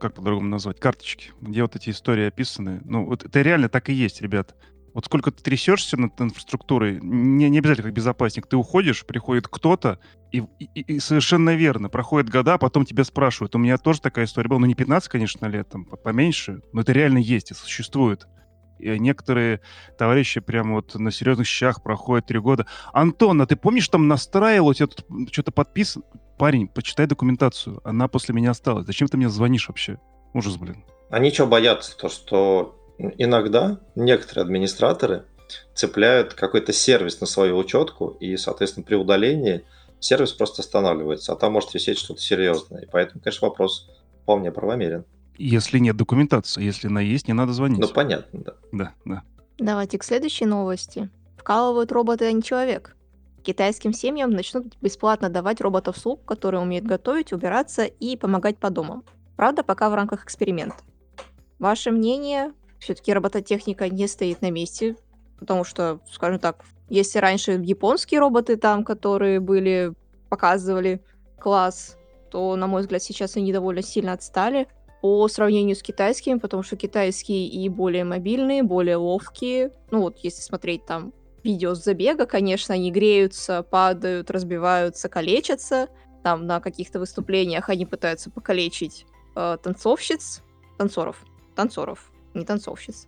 как по-другому назвать, карточки, где вот эти истории описаны. Ну, вот это реально так и есть, ребят. Вот сколько ты трясешься над инфраструктурой, не, не обязательно как безопасник, ты уходишь, приходит кто-то, и, и- и совершенно верно, проходят года, потом тебя спрашивают. У меня тоже такая история была, ну не пятнадцать, конечно, лет, там по- поменьше, но это реально есть и существует. И некоторые товарищи прямо вот на серьезных щах проходят три года. Антон, а ты помнишь, там настраивал, у тебя тут что-то подписано? Парень, почитай документацию, она после меня осталась. Зачем ты мне звонишь вообще? Ужас, блин. Они чего боятся? То, что иногда некоторые администраторы цепляют какой-то сервис на свою учетку, и, соответственно, при удалении сервис просто останавливается, а там может висеть что-то серьезное. И поэтому, конечно, вопрос вполне правомерен. Если нет документации, если она есть, не надо Ну, звонить. понятно, да. Да, да. Давайте к следующей новости. Вкалывают роботы, а не человек. Китайским семьям начнут бесплатно давать роботов-слуг, которые умеют готовить, убираться и помогать по дому. Правда, пока в рамках эксперимента. Ваше мнение? Все-таки робототехника не стоит на месте, потому что, скажем так, если раньше японские роботы там, которые были, показывали класс, то, на мой взгляд, сейчас они довольно сильно отстали по сравнению с китайскими, потому что китайские и более мобильные, более ловкие. Ну вот, если смотреть там видео с забега, конечно, они греются, падают, разбиваются, калечатся. Там на каких-то выступлениях они пытаются покалечить э, танцовщиц, танцоров, танцоров, не танцовщиц.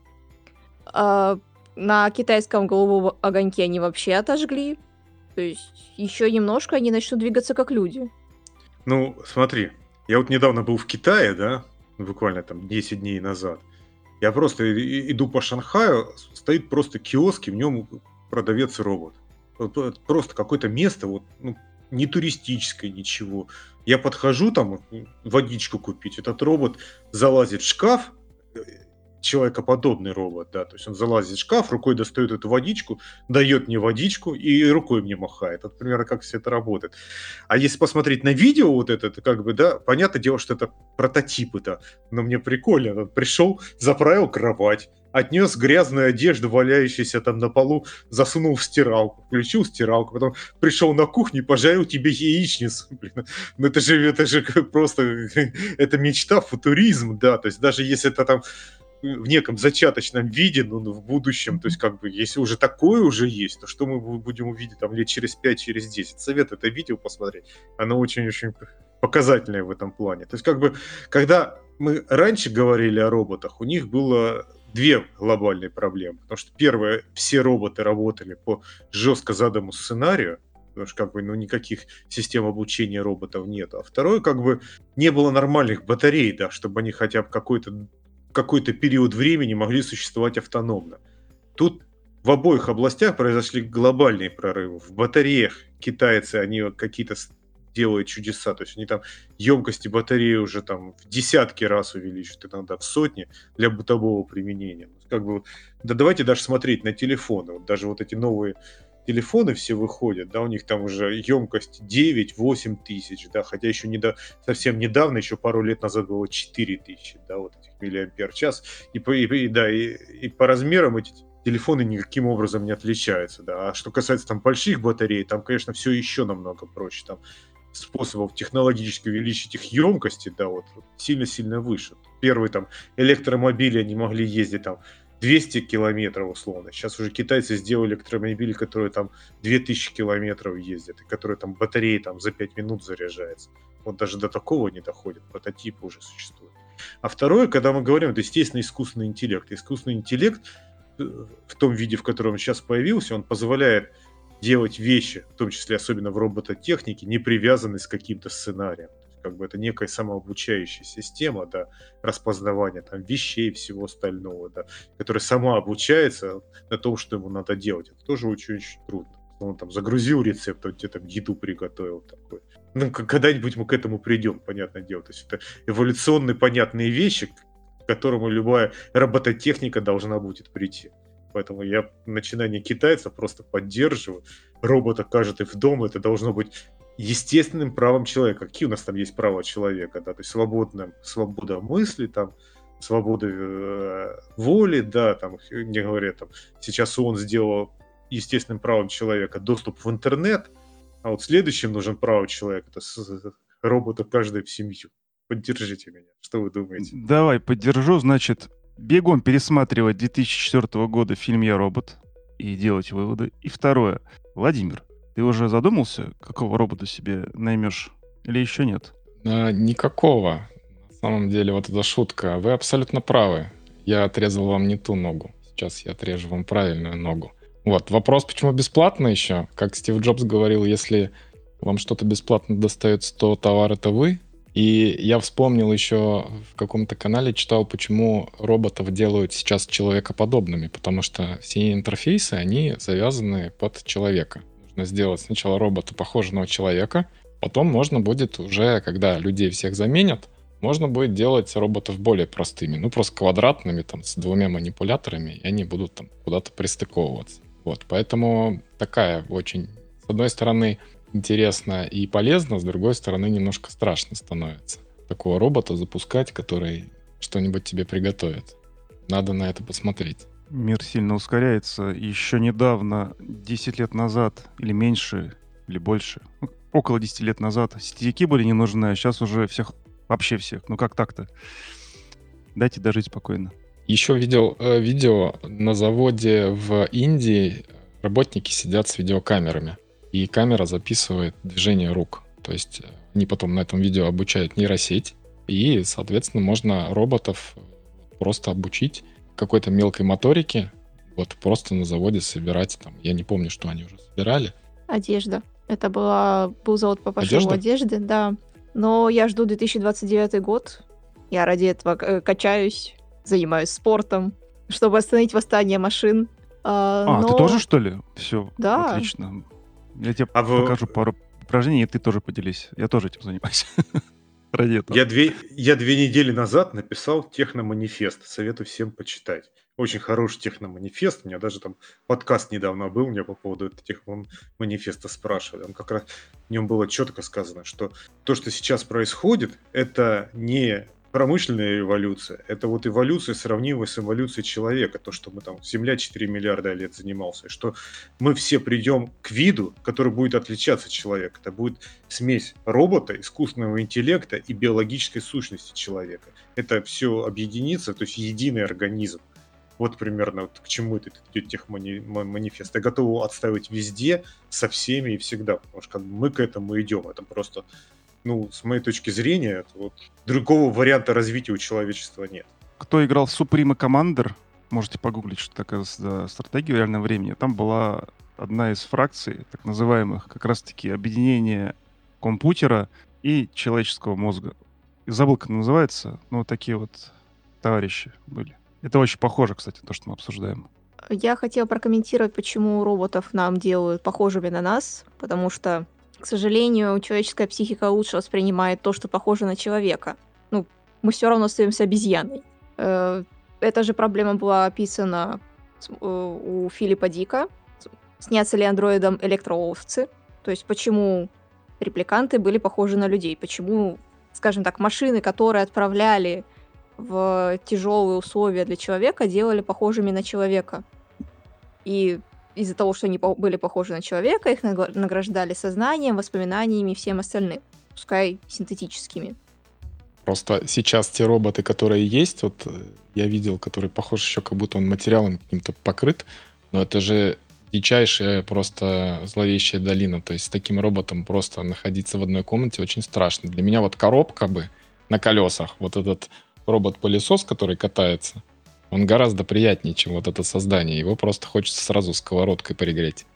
А, на китайском голубом огоньке они вообще отожгли. То есть еще немножко они начнут двигаться как люди. Ну, смотри, я вот недавно был в Китае, да, буквально там десять дней назад. Я просто и- и- иду по Шанхаю, стоит просто киоск, и в нем продавец-робот. Вот, вот просто какое-то место, вот, ну, не туристическое, ничего. Я подхожу там м, водичку купить, этот робот залазит в шкаф, э, человекоподобный робот, да, то есть он залазит в шкаф, рукой достает эту водичку, дает мне водичку и рукой мне махает. Вот примерно как все это работает. А если посмотреть на видео вот это, то как бы, да, понятное дело, что это прототипы-то, но мне прикольно. Он пришел, заправил кровать, отнес грязную одежду, валяющуюся там на полу, засунул в стиралку, включил стиралку, потом пришел на кухню и пожарил тебе яичницу. Блин, ну это же, это же как просто, это мечта, футуризм, да, то есть даже если это там в неком зачаточном виде, но в будущем, то есть как бы, если уже такое уже есть, то что мы бу- будем увидеть там лет через пять, через десять? Совет это видео посмотреть, оно очень-очень показательное в этом плане. То есть как бы, когда мы раньше говорили о роботах, у них было две глобальные проблемы. Потому что первое, все роботы работали по жестко заданному сценарию, потому что как бы, ну, никаких систем обучения роботов нет. А второе, как бы, не было нормальных батарей, да, чтобы они хотя бы какой-то какой-то период времени могли существовать автономно. Тут в обоих областях произошли глобальные прорывы. В батареях китайцы, они какие-то с- делают чудеса. То есть они там емкости батареи уже там в десятки раз увеличивают, иногда в сотни для бытового применения. Ну, как бы, вот, да давайте даже смотреть на телефоны. Вот даже вот эти новые телефоны все выходят, да, у них там уже емкость девять-восемь тысяч, да, хотя еще не до, совсем недавно, еще пару лет назад было четыре тысячи, да, вот этих миллиампер-час, и, по- и, и, да, и, и по размерам эти телефоны никаким образом не отличаются, да, а что касается там больших батарей, там, конечно, все еще намного проще, там способов технологически увеличить их емкости, да, вот вот сильно-сильно выше. Первые там электромобили, они могли ездить там двести километров условно. Сейчас уже китайцы сделали электромобили, которые там две тысячи километров ездят, и которые там батареи там за пять минут заряжается. Вот даже до такого не доходит, прототипы уже существуют. А второе, когда мы говорим, это, естественно, искусственный интеллект. Искусственный интеллект э, в том виде, в котором он сейчас появился, он позволяет делать вещи, в том числе особенно в робототехнике, не привязанные с каким-то сценарием. То есть, как бы это некая самообучающая система, да, распознавания там вещей, всего остального, да, которая сама обучается на том, что ему надо делать. Это тоже очень-очень трудно. Он там загрузил рецепт, он тебе там еду приготовил такой. Ну, к- когда-нибудь мы к этому придем, понятное дело. То есть это эволюционные понятные вещи, к которому любая робототехника должна будет прийти. Поэтому я начинание китайцев просто поддерживаю. Робота каждый в дом, это должно быть естественным правом человека. Какие у нас там есть права человека, да, то есть свободным, свобода мысли, там, свобода э, воли, да, там, не говоря, там, сейчас он сделал естественным правом человека доступ в интернет, а вот следующим нужен право человека, это с- робота каждый в семью. Поддержите меня. Что вы думаете? Давай, поддержу. Значит, бегом пересматривать две тысячи четвёртого года фильм «Я робот» и делать выводы. И второе. Владимир, ты уже задумался, какого робота себе наймешь? Или еще нет? А, никакого. На самом деле, вот эта шутка. Вы абсолютно правы. Я отрезал вам не ту ногу. Сейчас я отрежу вам правильную ногу. Вот, вопрос, почему бесплатно еще? Как Стив Джобс говорил, если вам что-то бесплатно достается, то товар — это вы. И я вспомнил еще в каком-то канале, читал, почему роботов делают сейчас человекоподобными, потому что все интерфейсы, они завязаны под человека. Нужно сделать сначала робота, похожего на человека, потом можно будет уже, когда людей всех заменят, можно будет делать роботов более простыми, ну просто квадратными, там, с двумя манипуляторами, и они будут там куда-то пристыковываться. Вот, поэтому такая очень, с одной стороны, интересно и полезно, с другой стороны, немножко страшно становится такого робота запускать, который что-нибудь тебе приготовит. Надо на это посмотреть. Мир сильно ускоряется. Еще недавно, десять лет назад, или меньше, или больше, ну, около десяти лет назад, сетевики были не нужны, а сейчас уже всех, вообще всех. Ну как так-то? Дайте дожить спокойно. Еще видел э, видео на заводе в Индии, работники сидят с видеокамерами, и камера записывает движение рук. То есть они потом на этом видео обучают нейросеть, и, соответственно, можно роботов просто обучить какой-то мелкой моторике, вот просто на заводе собирать там, я не помню, что они уже собирали. Одежда. Это была, был завод по пошиву Одежда? одежды, да. Но я жду две тысячи двадцать девятый год. Я ради этого э, качаюсь, занимаюсь спортом, чтобы остановить восстание машин. А, А, ты но- тоже, что ли? Все, Да. отлично. Я тебе А вы- покажу пару упражнений, и ты тоже поделись. Я тоже этим занимаюсь. Ради этого. Я две, я две недели назад написал техноманифест. Советую всем почитать. Очень хороший техноманифест. У меня даже там подкаст недавно был, меня по поводу этого техноманифеста спрашивали. Он как раз, в нем было четко сказано, что то, что сейчас происходит, это не промышленная эволюция, это вот эволюция, сравнимая с эволюцией человека. То, что мы там, Земля четыре миллиарда лет занимался, что мы все придем к виду, который будет отличаться от человека. Это будет смесь робота, искусственного интеллекта и биологической сущности человека. Это все объединится, то есть единый организм. Вот примерно вот к чему этот идет техманифест. Я готов его отстаивать везде, со всеми и всегда, потому что как бы мы к этому идем. Это просто, ну, с моей точки зрения, это вот другого варианта развития у человечества нет. Кто играл в Supreme Commander, можете погуглить, что такое за стратегия в реальном времени. Там была одна из фракций, так называемых, как раз-таки объединение компьютера и человеческого мозга. И забыл, как называется, но вот такие вот товарищи были. Это очень похоже, кстати, на то, что мы обсуждаем. Я хотела прокомментировать, почему роботов нам делают похожими на нас, потому что, к сожалению, человеческая психика лучше воспринимает то, что похоже на человека. Ну, мы все равно остаемся обезьяной. Э, Эта же проблема была описана с- э, у Филиппа Дика. Снятся ли андроидом электроовцы? То есть почему репликанты были похожи на людей? Почему, скажем так, машины, которые отправляли в тяжелые условия для человека, делали похожими на человека? И из-за того, что они по- были похожи на человека, их нагла- награждали сознанием, воспоминаниями и всем остальным, пускай синтетическими. Просто сейчас те роботы, которые есть, вот э, я видел, который похож еще, как будто он материалом каким-то покрыт, но это же дичайшая просто зловещая долина. То есть с таким роботом просто находиться в одной комнате очень страшно. Для меня вот коробка бы на колесах, вот этот робот-пылесос, который катается, он гораздо приятнее, чем вот это создание. Его просто хочется сразу сковородкой пригреть.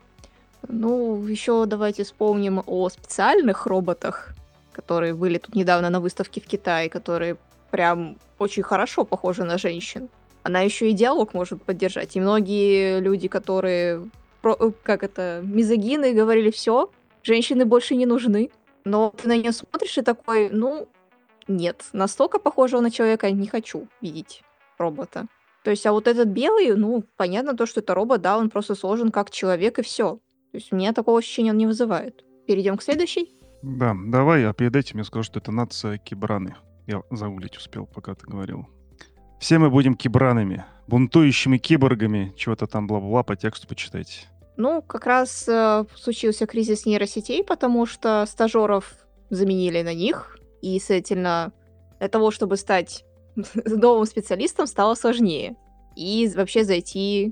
Ну, еще давайте вспомним о специальных роботах, которые были тут недавно на выставке в Китае, которые прям очень хорошо похожи на женщин. Она еще и диалог может поддержать. И многие люди, которые, про- э, как это, мизогины, говорили, все, женщины больше не нужны. Но ты на нее смотришь и такой, ну, нет, настолько похожего на человека не хочу видеть робота. То есть, а вот этот белый, ну, понятно то, что это робот, да, он просто сложен как человек и все. То есть, у меня такого ощущения он не вызывает. Перейдем к следующей. Да, давай, а перед этим я скажу, что это нация кибраны. Я загуглить успел, пока ты говорил. Все мы будем кибранами, бунтующими киборгами, чего-то там бла-бла, по тексту почитайте. Ну, как раз э, случился кризис нейросетей, потому что стажеров заменили на них, и, следовательно, для того, чтобы стать новым специалистом, стало сложнее. И вообще зайти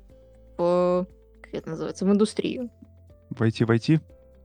в, как это называется, в индустрию. Войти, войти?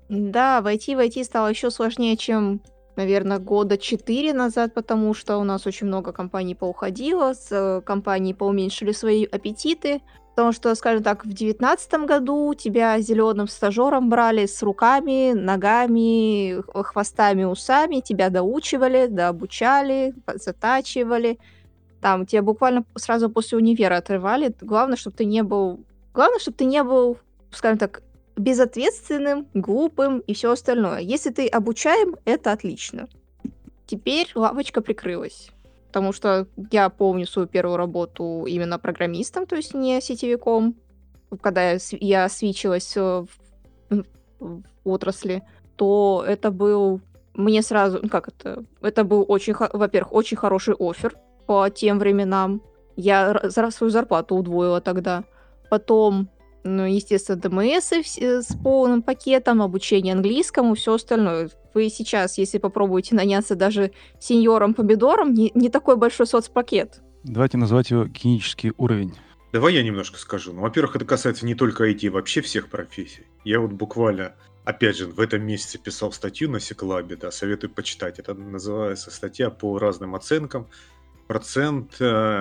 Да, войти, войти стало еще сложнее, чем, наверное, года четыре назад, потому что у нас очень много компаний поуходило, с э, компании поуменьшили свои аппетиты, потому что, скажем так, в девятнадцатом году тебя зеленым стажером брали с руками, ногами, х- хвостами, усами, тебя доучивали, дообучали, по- затачивали. Там тебя буквально сразу после универа отрывали. Главное, чтобы ты не был... Главное, чтобы ты не был, скажем так, безответственным, глупым и все остальное. Если ты обучаем, это отлично. Теперь лавочка прикрылась. Потому что я помню свою первую работу именно программистом, то есть не сетевиком, когда я, св- я свичилась э, в, в отрасли, то это был мне сразу, ну как это, это был очень, хо- во-первых, очень хороший оффер по тем временам. Я р- зар- свою зарплату удвоила тогда. Потом, ну, естественно, ДМС с полным пакетом, обучение английскому, все остальное. Вы сейчас, если попробуете наняться даже сеньором-помидором, не, не такой большой соцпакет. Давайте назвать его генетический уровень. Давай я немножко скажу. Ну, во-первых, это касается не только ай ти, вообще всех профессий. Я вот буквально, опять же, в этом месяце писал статью на Сиклабе, да, советую почитать. Это называется статья по разным оценкам. Процент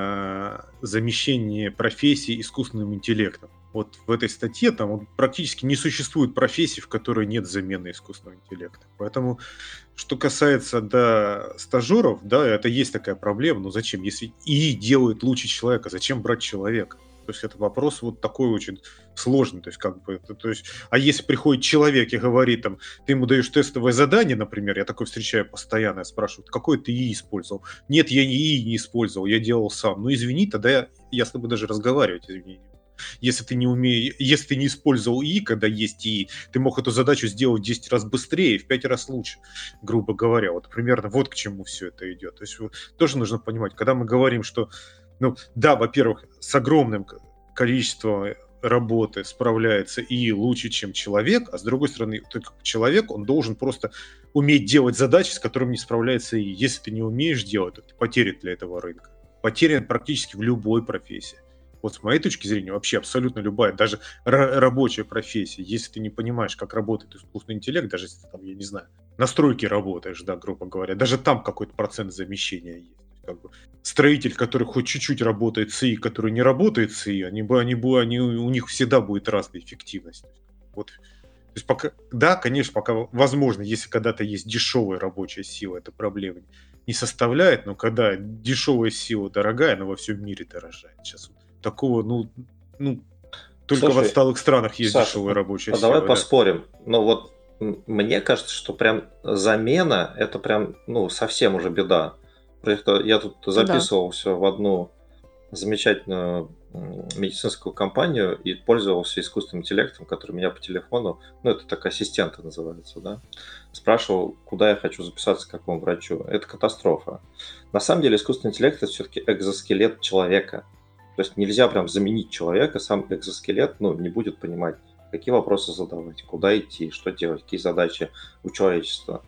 э, замещения профессий искусственным интеллектом. Вот в этой статье там вот практически не существует профессий, в которой нет замены искусственного интеллекта. Поэтому, что касается да, стажеров, да, это есть такая проблема. Но зачем? Если ИИ делает лучше человека, зачем брать человека? То есть это вопрос вот такой очень сложный. То есть как бы, это, то есть, а если приходит человек и говорит, там, ты ему даешь тестовое задание, например, я такое встречаю постоянно, я спрашиваю, какой ты ИИ использовал? Нет, я ИИ не использовал, я делал сам. Ну извини, тогда я, я с тобой даже разговаривать, извини. Если ты не умеешь, если ты не использовал ИИ, когда есть ИИ, ты мог эту задачу сделать в десять раз быстрее, в пять раз лучше, грубо говоря. Вот примерно вот к чему все это идет. То есть тоже нужно понимать, когда мы говорим, что, ну, да, во-первых, с огромным количеством работы справляется ИИ лучше, чем человек, а с другой стороны, человек, он должен просто уметь делать задачи, с которыми не справляется ИИ. Если ты не умеешь делать, то ты потерян для этого рынка. Потерян практически в любой профессии. Вот с моей точки зрения, вообще абсолютно любая, даже р- рабочая профессия, если ты не понимаешь, как работает искусственный интеллект, даже если ты там, я не знаю, на стройке работаешь, да, грубо говоря, даже там какой-то процент замещения есть. Как бы строитель, который хоть чуть-чуть работает с ИИ, который не работает с ИИ, они, бы- они, бы- они, у них всегда будет разная эффективность. Вот. То есть пока, да, конечно, пока возможно, если когда-то есть дешевая рабочая сила, это проблема не составляет, но когда дешевая сила дорогая, она во всем мире дорожает. Сейчас вот такого, ну, ну только Слушай, в отсталых странах есть Саша, дешевая рабочая а сила. давай да. поспорим. Ну вот м, мне кажется, что прям замена это прям ну совсем уже беда. Просто я тут Да. записывался в одну замечательную м, медицинскую компанию и пользовался искусственным интеллектом, который меня по телефону, ну это так ассистенты называются, да, спрашивал, куда я хочу записаться, к какому врачу. Это катастрофа. На самом деле искусственный интеллект это все-таки экзоскелет человека. То есть нельзя прям заменить человека, сам экзоскелет ну, не будет понимать, какие вопросы задавать, куда идти, что делать, какие задачи у человечества.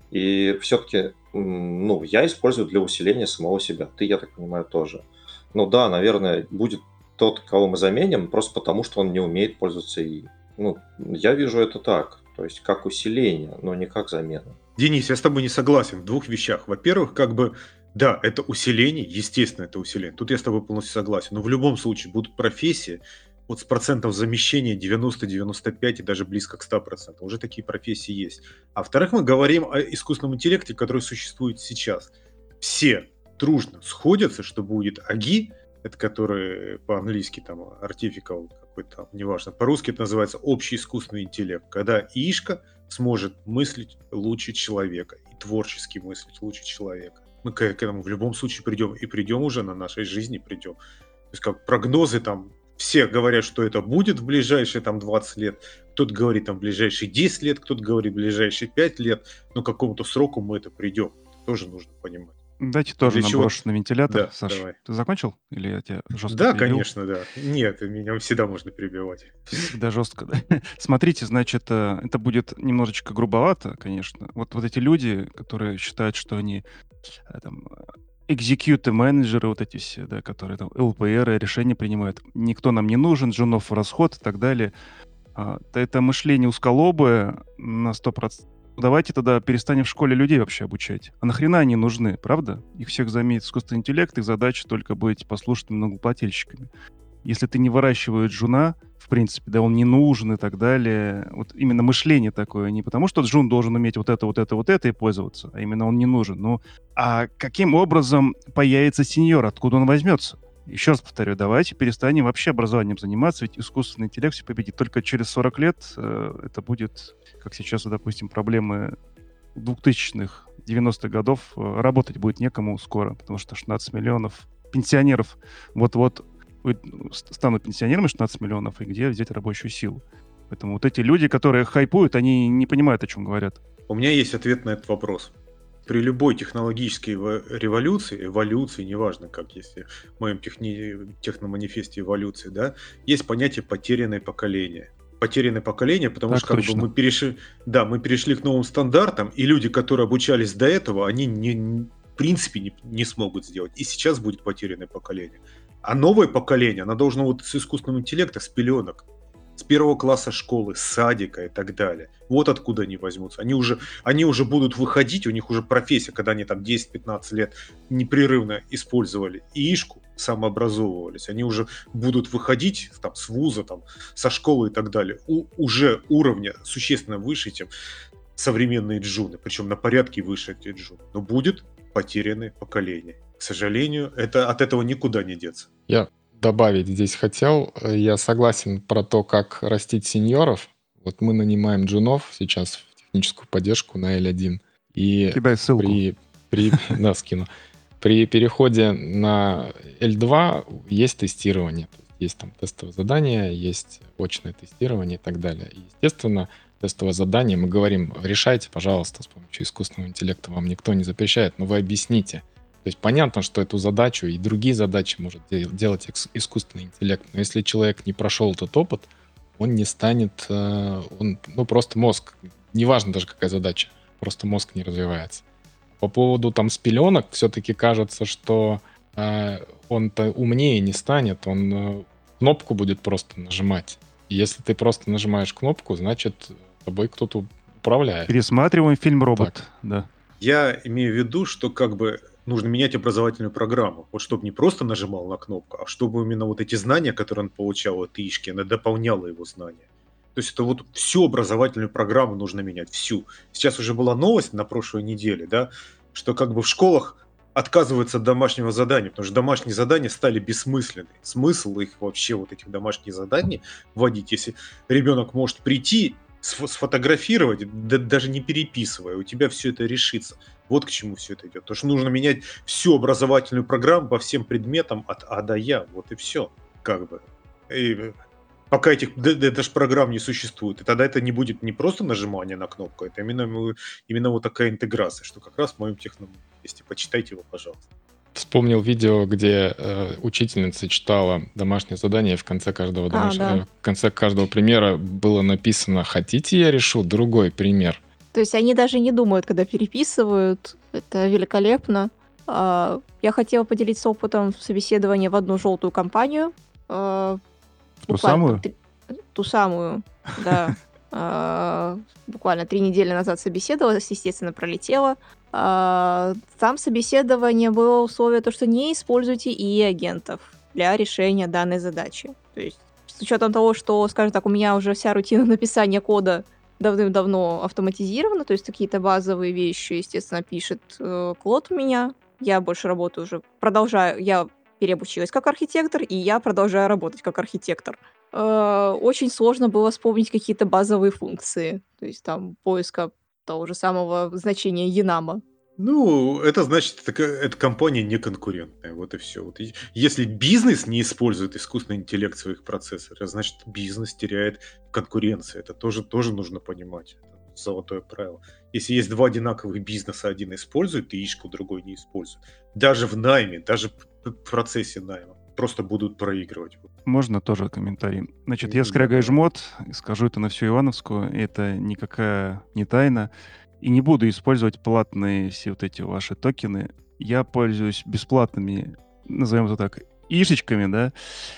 И все-таки ну, я использую для усиления самого себя. Ты, я так понимаю, тоже. Ну да, наверное, будет тот, кого мы заменим, просто потому, что он не умеет пользоваться ИИ. Ну, я вижу это так. То есть как усиление, но не как замена. Денис, я с тобой не согласен в двух вещах. Во-первых, как бы, да, это усиление, естественно, это усиление. Тут я с тобой полностью согласен. Но в любом случае будут профессии, вот с процентов замещения девяносто девяносто пять и даже близко к ста процентам. Уже такие профессии есть. А во-вторых, мы говорим о искусственном интеллекте, который существует сейчас. Все дружно сходятся, что будет АГИ, это который по-английски там artificial какой-то там, неважно, по-русски это называется общий искусственный интеллект, когда ИИшка сможет мыслить лучше человека и творчески мыслить лучше человека. Мы к этому в любом случае придем, и придем уже на нашей жизни придем. То есть как прогнозы там, все говорят, что это будет в ближайшие там двадцать лет, кто-то говорит там в ближайшие десять лет, кто-то говорит в ближайшие пять лет, но к какому-то сроку мы это придем. Это тоже нужно понимать. Дайте тоже Для чего? наброшу на вентилятор. Да, Саш, давай. ты закончил? Или я тебя жестко Да, перебил? конечно, да. Нет, меня всегда можно перебивать. Всегда жестко, да. Смотрите, значит, э, это будет немножечко грубовато, конечно. Вот, вот эти люди, которые считают, что они э, там экзекьюты менеджеры вот эти все, да, которые там эл пэ эр решения принимают. Никто нам не нужен, Джунов в расход и так далее. А, то это мышление узколобое на сто процентов. Давайте тогда перестанем в школе людей вообще обучать. А нахрена они нужны, правда? Их всех заменит искусственный интеллект, их задача только быть послушными налогоплательщиками. Если ты не выращиваешь джуна, в принципе, да, он не нужен и так далее. Вот именно мышление такое. Не потому, что джун должен уметь вот это, вот это, вот это и пользоваться, а именно он не нужен. Ну, а каким образом появится сеньор? Откуда он возьмется? Еще раз повторю, давайте перестанем вообще образованием заниматься, ведь искусственный интеллект все победит. Только через сорок лет э, это будет, как сейчас, допустим, проблемы двухтысячных, девяностых годов. Э, работать будет некому скоро, потому что шестнадцать миллионов пенсионеров вот-вот вы- станут пенсионерами, шестнадцать миллионов, и где взять рабочую силу? Поэтому вот эти люди, которые хайпуют, они не понимают, о чем говорят. У меня есть ответ на этот вопрос. При любой технологической эво- революции, эволюции, неважно как, если в моем техни- техноманифесте эволюции, да, есть понятие потерянное поколение. Потерянное поколение, потому Так что как бы точно. мы перешли, да, мы перешли к новым стандартам, и люди, которые обучались до этого, они не, не- в принципе не, не смогут сделать. И сейчас будет потерянное поколение. А новое поколение, оно должно вот с искусственным интеллектом, с пеленок, с первого класса школы, с садика и так далее. Вот откуда они возьмутся. Они уже, они уже будут выходить, у них уже профессия, когда они там десять-пятнадцать лет непрерывно использовали ИИшку, самообразовывались, они уже будут выходить там, с вуза, там, со школы и так далее, у, уже уровня существенно выше, чем современные джуны, причем на порядке выше эти джуны. Но будет потерянное поколение. К сожалению, это, от этого никуда не деться. Я добавить здесь хотел. э, Я согласен про то, как растить сеньоров. Вот мы нанимаем джунов сейчас в техническую поддержку на эль один. И Кидай ссылку. при, при, да, скину. При переходе на эль два есть тестирование. То есть есть там тестовое задание, есть очное тестирование и так далее. И, естественно, тестовое задание мы говорим, решайте, пожалуйста, с помощью искусственного интеллекта. Вам никто не запрещает, но вы объясните. То есть понятно, что эту задачу и другие задачи может де- делать экс- искусственный интеллект. Но если человек не прошел этот опыт, он не станет, э, он, ну просто мозг, неважно даже какая задача, просто мозг не развивается. По поводу там с пеленок, все-таки кажется, что э, он-то умнее не станет, он э, кнопку будет просто нажимать. И если ты просто нажимаешь кнопку, значит, тобой кто-то управляет. Пересматриваем фильм «Робот». Так. Да. Я имею в виду, что как бы нужно менять образовательную программу. Вот чтобы не просто нажимал на кнопку, а чтобы именно вот эти знания, которые он получал от ИИшки, она дополняла его знания. То есть это вот всю образовательную программу нужно менять, всю. Сейчас уже была новость на прошлой неделе, да, что как бы в школах отказываются от домашнего задания, потому что домашние задания стали бессмысленны. Смысл их вообще, вот этих домашних заданий вводить, если ребенок может прийти, сфо- сфотографировать, да- даже не переписывая, у тебя все это решится. Вот к чему все это идет. Потому что нужно менять всю образовательную программу по всем предметам от А до Я. Вот и все. Как бы. И пока этих д- д- даже программ не существует. И тогда это не будет не просто нажимание на кнопку, это именно, мы- именно вот такая интеграция, что как раз в моем техном месте. Почитайте его, пожалуйста. Вспомнил видео, где э, учительница читала домашнее задание, и в конце каждого, А, домаш- да. э, в конце каждого примера было написано «Хотите, я решу другой пример?» То есть они даже не думают, когда переписывают. Это великолепно. А, Я хотела поделиться опытом собеседования в одну желтую компанию. А, Ту Буквально там самую? три- ту самую, да. А, Буквально три недели назад собеседовалась, естественно, пролетела. А, Там собеседование было условие то, что не используйте и агентов для решения данной задачи. То есть с учетом того, что, скажем так, у меня уже вся рутина написания кода давным-давно автоматизирована, то есть какие-то базовые вещи, естественно, пишет э, Клод у меня. Я больше работаю уже, продолжаю, я переобучилась как архитектор, и я продолжаю работать как архитектор. Э, Очень сложно было вспомнить какие-то базовые функции, то есть там поиска того же самого значения Янама. Ну, это значит, это, ка- эта компания неконкурентная, вот и все. Вот и- если бизнес не использует искусственный интеллект в своих процессорах, значит, бизнес теряет в конкуренции. Это тоже, тоже нужно понимать. золотое правило. Если есть два одинаковых бизнеса, один использует ИИшку, другой не использует. Даже в найме, даже в процессе найма просто будут проигрывать. Можно тоже комментарий? Значит, я Да, скрягаю давай. жмот, и скажу это на всю Ивановскую, это никакая не тайна. И не буду использовать платные все вот эти ваши токены. Я пользуюсь бесплатными, назовем это так, ишечками, да,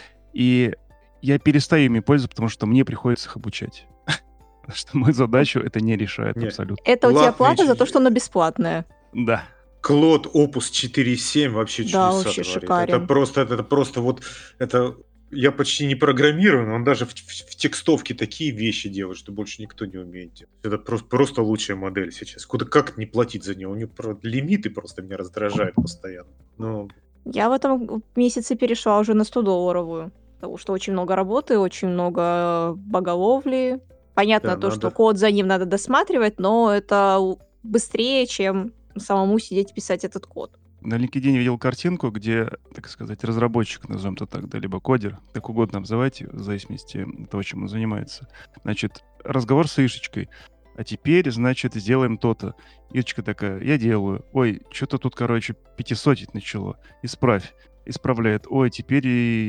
и я перестаю ими пользоваться, потому что мне приходится их обучать. Потому что мою задачу это не решает Не. абсолютно. Это у тебя Платные плата за то, чи- что она бесплатная. Да. Клод Opus четыре семь вообще Да, чудеса вообще творит. шикарен. Это просто, это просто вот, это я почти не программирую, но он даже в, в- в текстовке такие вещи делает, что больше никто не умеет делать. Это просто, просто лучшая модель сейчас. Куда как не платить за нее? У нее про- лимиты просто меня раздражают постоянно. Ну, Я в этом месяце перешла уже на сто долларовую, потому что очень много работы, очень много боголовли. Понятно да, то, что надо. код за ним надо досматривать, но это у- быстрее, чем самому сидеть и писать этот код. На LinkedIn видел картинку, где, так сказать, разработчик, назовем это так, да, либо кодер, как угодно называйте, в зависимости от того, чем он занимается. Значит, разговор с Ишечкой. А теперь, значит, сделаем то-то. Ишечка такая, я делаю. Ой, что-то тут, короче, пятисотить начало. Исправь. Исправляет. Ой, теперь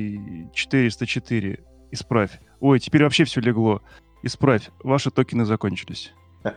и четыреста четыре. Исправь. Ой, теперь вообще все легло. Исправь. Ваши токены закончились.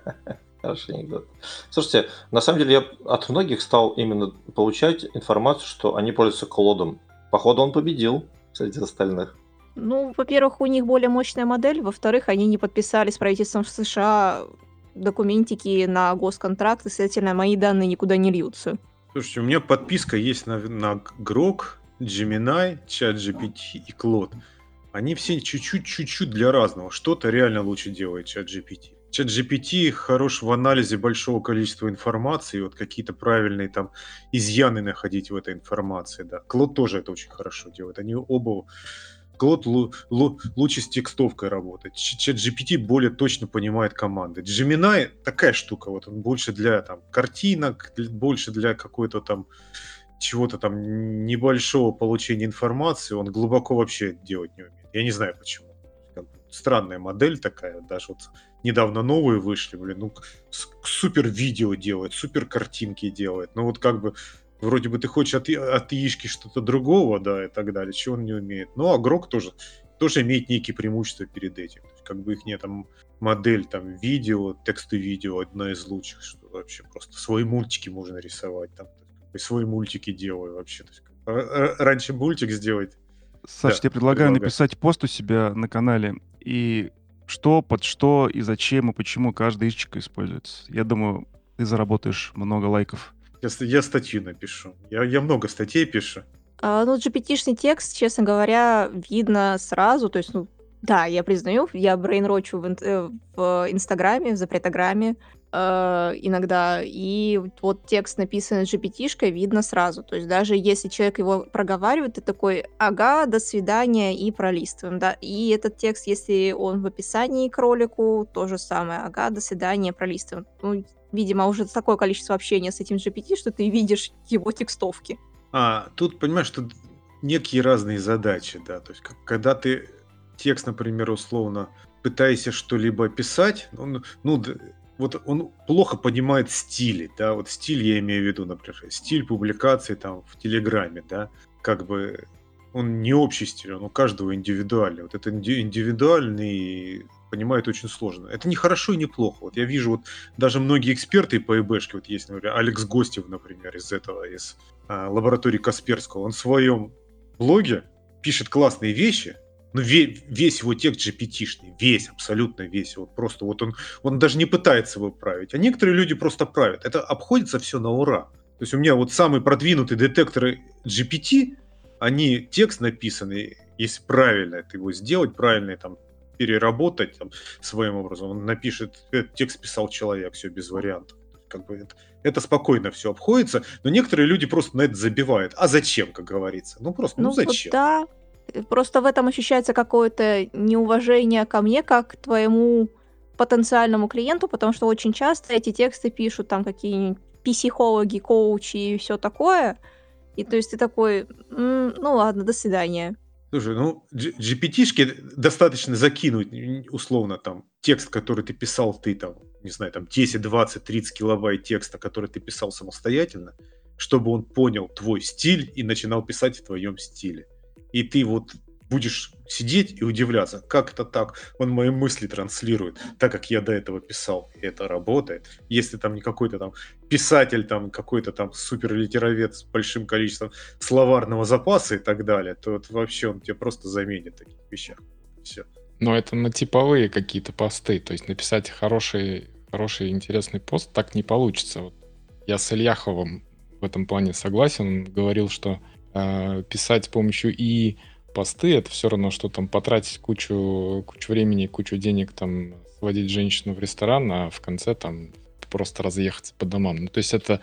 Хороший анекдот. Слушайте, на самом деле я от многих стал именно получать информацию, что они пользуются Клодом. Походу, он победил среди остальных. Ну, во-первых, у них более мощная модель, во-вторых, они не подписали с правительством США документики на госконтракт, и, следовательно, мои данные никуда не льются. Слушайте, у меня подписка есть на, на Grok, Gemini, ChatGPT и Claude. Они все чуть-чуть-чуть для разного. Что-то реально лучше делает ChatGPT. ChatGPT хорош в анализе большого количества информации, вот какие-то правильные там изъяны находить в этой информации. Да. Claude тоже это очень хорошо делает. Они оба... Claude лу- лу- лучше с текстовкой работает. Ч- ChatGPT более точно понимает команды. Gemini такая штука, вот он больше для там картинок, для- больше для какой-то там чего-то там небольшого получения информации, он глубоко вообще делать не умеет. Я не знаю почему. Как бы странная модель такая, даже вот недавно новые вышли, блин, ну с- супер видео делает, супер картинки делает. Ну вот как бы вроде бы ты хочешь от, и- от яишки что-то другого, да, и так далее, чего он не умеет. Ну, а Грок тоже, тоже имеет некие преимущества перед этим. То есть, как бы их там модель там видео, тексты видео одна из лучших, что вообще просто свои мультики можно рисовать, там и свои мультики делаю вообще. То есть, как- р- р- раньше мультик сделать. Саш, Да, тебе предлагаю предлагай. написать пост у себя на канале, и что, под что, и зачем, и почему каждая ишечка используется. Я думаю, ты заработаешь много лайков. Я, ст- я статью напишу. Я, я много статей пишу. А, ну, джи пи ти-шный текст, честно говоря, видно сразу. То есть, ну, да, я признаю, я брейнрочу в, ин- э, в Инстаграме, в запретограмме э, иногда, и вот текст, написанный джи пи ти-шкой, видно сразу. То есть даже если человек его проговаривает, ты такой, ага, до свидания, и пролистываем, да. И этот текст, если он в описании к ролику, то же самое, ага, до свидания, пролистываем. Ну, видимо, уже такое количество общения с этим джи пи ти, что ты видишь его текстовки. А, тут, понимаешь, что некие разные задачи, да. То есть, как- когда ты текст, например, условно пытаешься что-либо описать, он, ну, д- вот он плохо понимает стили, да. Вот стиль я имею в виду, например, стиль публикации там в Телеграме, да. Как бы он не общий стиль, он у каждого индивидуальный. Вот это инди- индивидуальный понимает очень сложно. Это не хорошо и не плохо. Вот я вижу, вот даже многие эксперты по ИБшке, вот есть, например, Алекс Гостев, например, из этого, из а, лаборатории Касперского, он в своем блоге пишет классные вещи, но ве- весь его текст джи пи ти-шный, весь, абсолютно весь, вот просто вот он, он даже не пытается его править, а некоторые люди просто правят. Это обходится все на ура. То есть у меня вот самые продвинутые детекторы джи пи ти, они текст написанный, если правильно это его сделать, правильно там переработать там, своим образом, он напишет, этот текст писал человек, все без вариантов. Как бы это, это спокойно все обходится, но некоторые люди просто на это забивают. А зачем, как говорится? Ну просто, ну, Ну вот зачем? да, э, просто в этом ощущается какое-то неуважение ко мне как к твоему потенциальному клиенту, потому что очень часто эти тексты пишут там какие-нибудь психологи, коучи и все такое. И то есть ты такой, «М, ну ладно, до свидания». Слушай, ну G- джи пи ти-шке достаточно закинуть м, условно там текст, который ты писал ты там не знаю, там десять, двадцать, тридцать килобайт текста, который ты писал самостоятельно, чтобы он понял твой стиль и начинал писать в твоем стиле. И ты вот будешь сидеть и удивляться, как это так? Он мои мысли транслирует, так как я до этого писал. И это работает. Если там не какой-то там писатель, там какой-то там суперлитеровед с большим количеством словарного запаса и так далее, то это вообще он тебе просто заменит в таких вещах. Все. Но это на типовые какие-то посты. То есть написать хороший, хороший интересный пост так не получится. Вот я с Ильяховым в этом плане согласен. Он говорил, что э, писать с помощью и посты — это все равно, что там потратить кучу, кучу времени, кучу денег, там, сводить женщину в ресторан, а в конце там просто разъехаться по домам. Ну, то есть это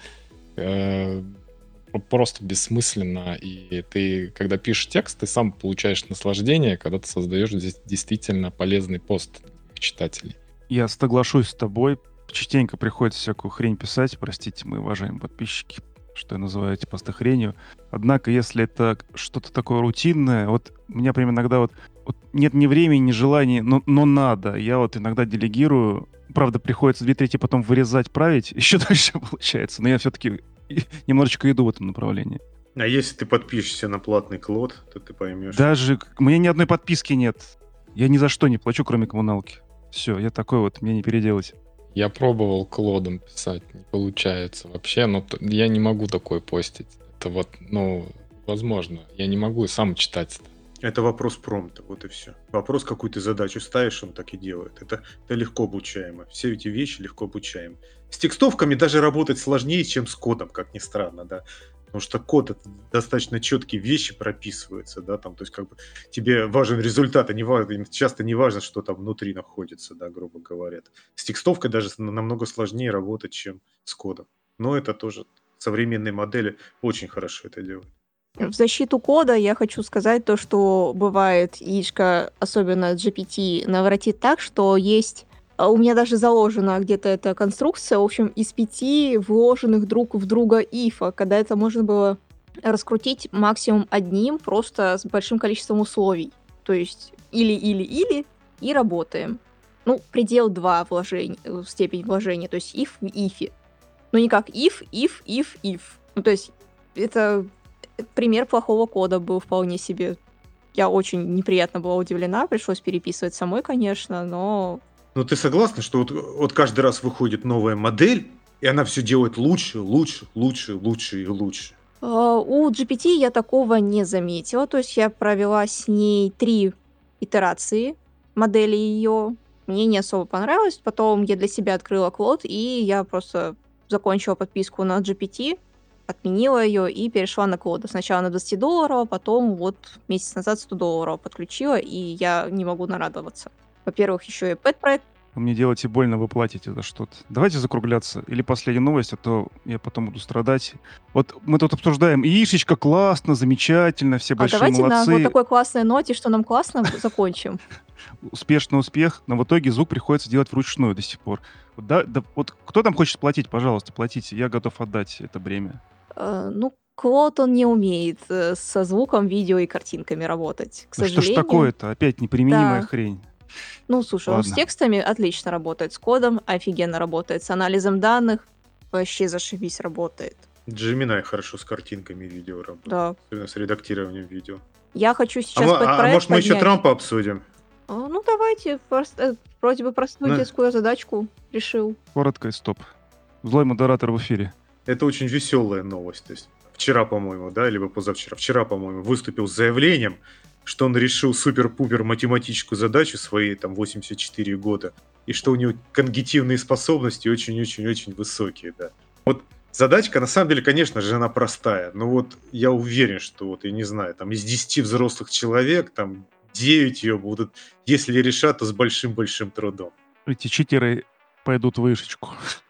э, просто бессмысленно, и ты, когда пишешь текст, ты сам получаешь наслаждение, когда ты создаешь здесь действительно полезный пост для читателей. Я соглашусь с тобой. Частенько приходится всякую хрень писать, простите, мои уважаемые подписчики, что я называю эти посты хренью. Однако, если это что-то такое рутинное, вот у меня прям иногда вот, вот нет ни времени, ни желания, но, но надо. Я вот иногда делегирую. Правда, приходится две трети потом вырезать, править, еще дальше получается. Но я все-таки немножечко иду в этом направлении. А если ты подпишешься на платный Клод, то ты поймешь. Даже у меня ни одной подписки нет. Я ни за что не плачу, кроме коммуналки. Все, я такой вот, мне не переделать. Я пробовал Клодом писать, не получается вообще, но т- я не могу такое постить. Это вот, ну, возможно, я не могу сам читать. Это вопрос промпта, вот и все. Вопрос, какую ты задачу ставишь, он так и делает. Это, это легко обучаемо. Все эти вещи легко обучаемы. С текстовками даже работать сложнее, чем с кодом, как ни странно, да. Потому что код — это достаточно четкие вещи прописываются, да, там, то есть как бы тебе важен результат, а не важно, часто не важно, что там внутри находится, да, грубо говоря. С текстовкой даже намного сложнее работать, чем с кодом. Но это тоже современные модели очень хорошо это делают. В защиту кода я хочу сказать то, что бывает, яичко, особенно джи пи ти, наворотит так, что есть... а У меня даже заложена где-то эта конструкция, в общем, из пяти вложенных друг в друга ифа, когда это можно было раскрутить максимум одним, просто с большим количеством условий. То есть или-или-или, и работаем. Ну, предел два вложений, э, степень вложения, то есть if в ифе. Но не как if, if, if, if. Ну, то есть это пример плохого кода был вполне себе. Я очень неприятно была удивлена, пришлось переписывать самой, конечно, но... Но ты согласна, что вот, вот каждый раз выходит новая модель, и она все делает лучше, лучше, лучше, лучше и лучше? А, У джи пи ти я такого не заметила, то есть я провела с ней три итерации модели ее. Мне не особо понравилось, потом я для себя открыла Клод, и я просто закончила подписку на джи пи ти, отменила ее и перешла на Клода. Сначала на двадцать долларов, а потом вот месяц назад сто долларов подключила, и я не могу нарадоваться. Во-первых, еще и пэт-проект. Вы мне делаете больно, вы платите за что-то. Давайте закругляться. Или последняя новость, а то я потом буду страдать. Вот мы тут обсуждаем, яишечка классно, замечательно, все А большие давайте молодцы. на вот такой классной ноте, что нам классно, закончим. Успешный успех, но в итоге звук приходится делать вручную до сих пор. Вот, да, да, вот кто там хочет платить, пожалуйста, платите. Я готов отдать это бремя. Э, Ну, Клод, он не умеет э, со звуком, видео и картинками работать, к Ну что ж сожалению. такое-то? Опять неприменимая Да. хрень. Ну, слушай, он с Ладно. текстами отлично работает, с кодом офигенно работает, с анализом данных вообще зашибись работает. Gemini хорошо с картинками видео работает, Да. особенно с редактированием видео. Я хочу А, сейчас мо- а пэт-проект может мы еще поднять. Трампа обсудим? А, Ну, давайте, прост- э, вроде бы простую На. детскую задачку решил. Коротко и стоп. Злой модератор в эфире. Это очень веселая новость. То есть вчера, по-моему, да, либо позавчера, вчера, по-моему, выступил с заявлением, что он решил супер-пупер математическую задачу свои там восемьдесят четыре года, и что у него когнитивные способности очень-очень-очень высокие, да. Вот задачка, на самом деле, конечно же, она простая, но вот я уверен, что вот, я не знаю, там из десяти взрослых человек, там девять ее будут, если решат, то с большим-большим трудом. Эти читеры пойдут в вышечку.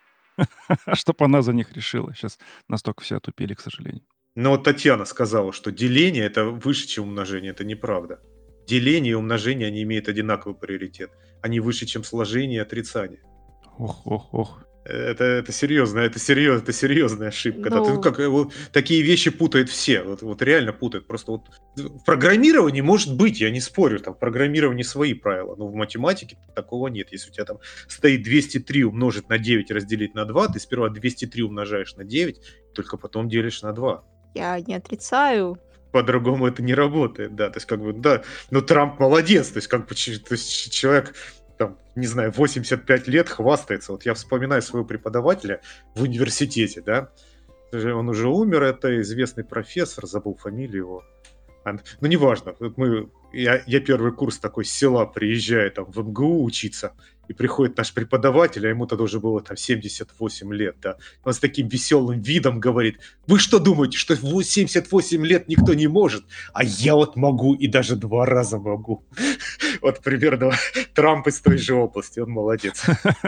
Чтоб она за них решила. Сейчас настолько все отупели, к сожалению. Но вот Татьяна сказала, что деление это выше, чем умножение. Это неправда. Деление и умножение, они имеют одинаковый приоритет. Они выше, чем сложение и отрицание. Ох, ох, ох. Это, это серьезная, это серьезная, это серьезная ошибка. Да, ты, Ну, как, э, вот, такие вещи путают все. Вот, вот реально путают. Просто вот в программировании может быть, я не спорю, там в программировании свои правила, но в математике такого нет. Если у тебя там стоит двести три умножить на девять разделить на два, ты сперва двести три умножаешь на девять, только потом делишь на два. я не отрицаю. По-другому это не работает, да. То есть, как бы, да, но Трамп молодец. То есть, как бы, ч- то есть, ч- человек, там, не знаю, восемьдесят пять лет хвастается. Вот я вспоминаю своего преподавателя в университете, да. Он уже умер, это известный профессор, забыл фамилию его. Ан- Ну, неважно. Вот мы, я, я первый курс такой с села приезжаю там в эм гэ у учиться, и приходит наш преподаватель, а ему тогда уже было там семьдесят восемь лет, да. Он с таким веселым видом говорит: вы что думаете, что в семьдесят восемь лет никто не может? А я вот могу, и даже два раза могу. Вот примерно Трамп из той же области, он молодец.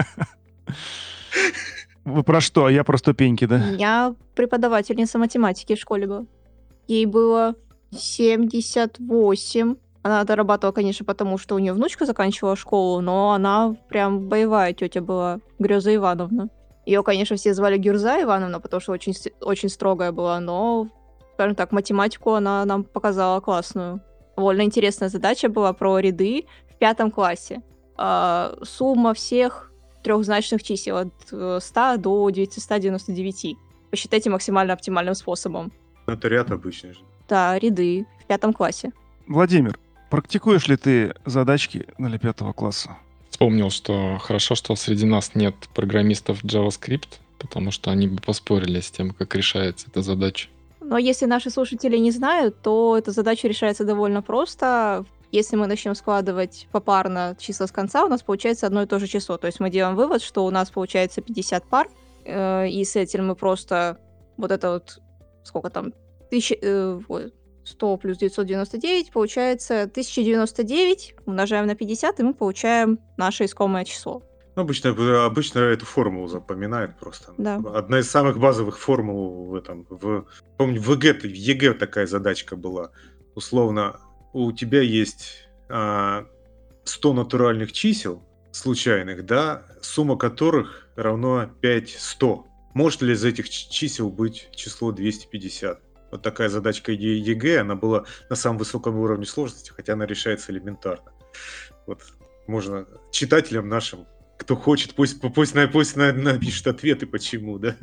Вы про что? А я про ступеньки, У да? меня преподавательница математики в школе была. Ей было семьдесят восемь. Она дорабатывала, конечно, потому что у нее внучка заканчивала школу, но она прям боевая тетя была, Грёза Ивановна. Ее, конечно, все звали Гюрза Ивановна, потому что очень, с- очень строгая была, но, скажем так, математику она нам показала классную. Довольно интересная задача была про ряды в пятом классе. А, сумма всех трехзначных чисел от э, ста до девятисот девяноста девяти. Посчитайте максимально оптимальным способом. Ну, это ряд обычный же. Да, ряды в пятом классе. Владимир, практикуешь ли ты задачки для пятого класса? Вспомнил, что хорошо, что среди нас нет программистов JavaScript, потому что они бы поспорили с тем, как решается эта задача. Но если наши слушатели не знают, то эта задача решается довольно просто. Если мы начнем складывать попарно числа с конца, у нас получается одно и то же число. То есть мы делаем вывод, что у нас получается пятьдесят пар, э, и с этим мы просто вот это вот, сколько там, тысяча, э, вот, сто плюс девятьсот девяносто девять, получается тысяча девяносто девять, умножаем на пятьдесят, и мы получаем наше искомое число. Ну, обычно, э, обычно эту формулу запоминают просто. Да. Одна из самых базовых формул в этом. В, помню, в ЕГЭ, в ЕГЭ такая задачка была. Условно, у тебя есть а, сто натуральных чисел, случайных, да, сумма которых равна пять сто. Может ли из этих ч- чисел быть число двести пятьдесят? Вот такая задачка Е- ЕГЭ, она была на самом высоком уровне сложности, хотя она решается элементарно. Вот можно читателям нашим, кто хочет, пусть, пусть, на- пусть на- напишет ответы, почему, да.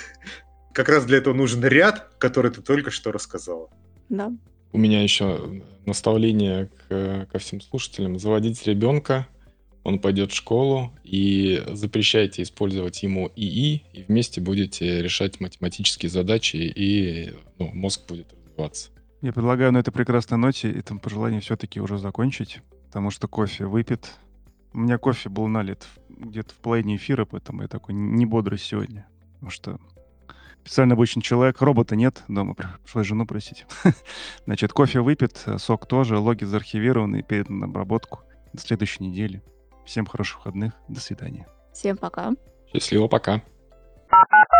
Как раз для этого нужен ряд, который ты только что рассказала. Да. У меня еще наставление к- ко всем слушателям. Заводите ребенка, он пойдет в школу, и запрещайте использовать ему ИИ, и вместе будете решать математические задачи, и ну, мозг будет развиваться. Я предлагаю на этой прекрасной ноте и там пожелание все-таки уже закончить, потому что кофе выпит. У меня кофе был налит в- где-то в половине эфира, поэтому я такой не бодрый сегодня. Потому что специально обычный человек, робота нет дома, пришлось жену просить. Значит, кофе выпит, сок тоже, логи заархивированы и передан на обработку до следующей недели. Всем хороших выходных, до свидания. Всем пока. Счастливо, пока.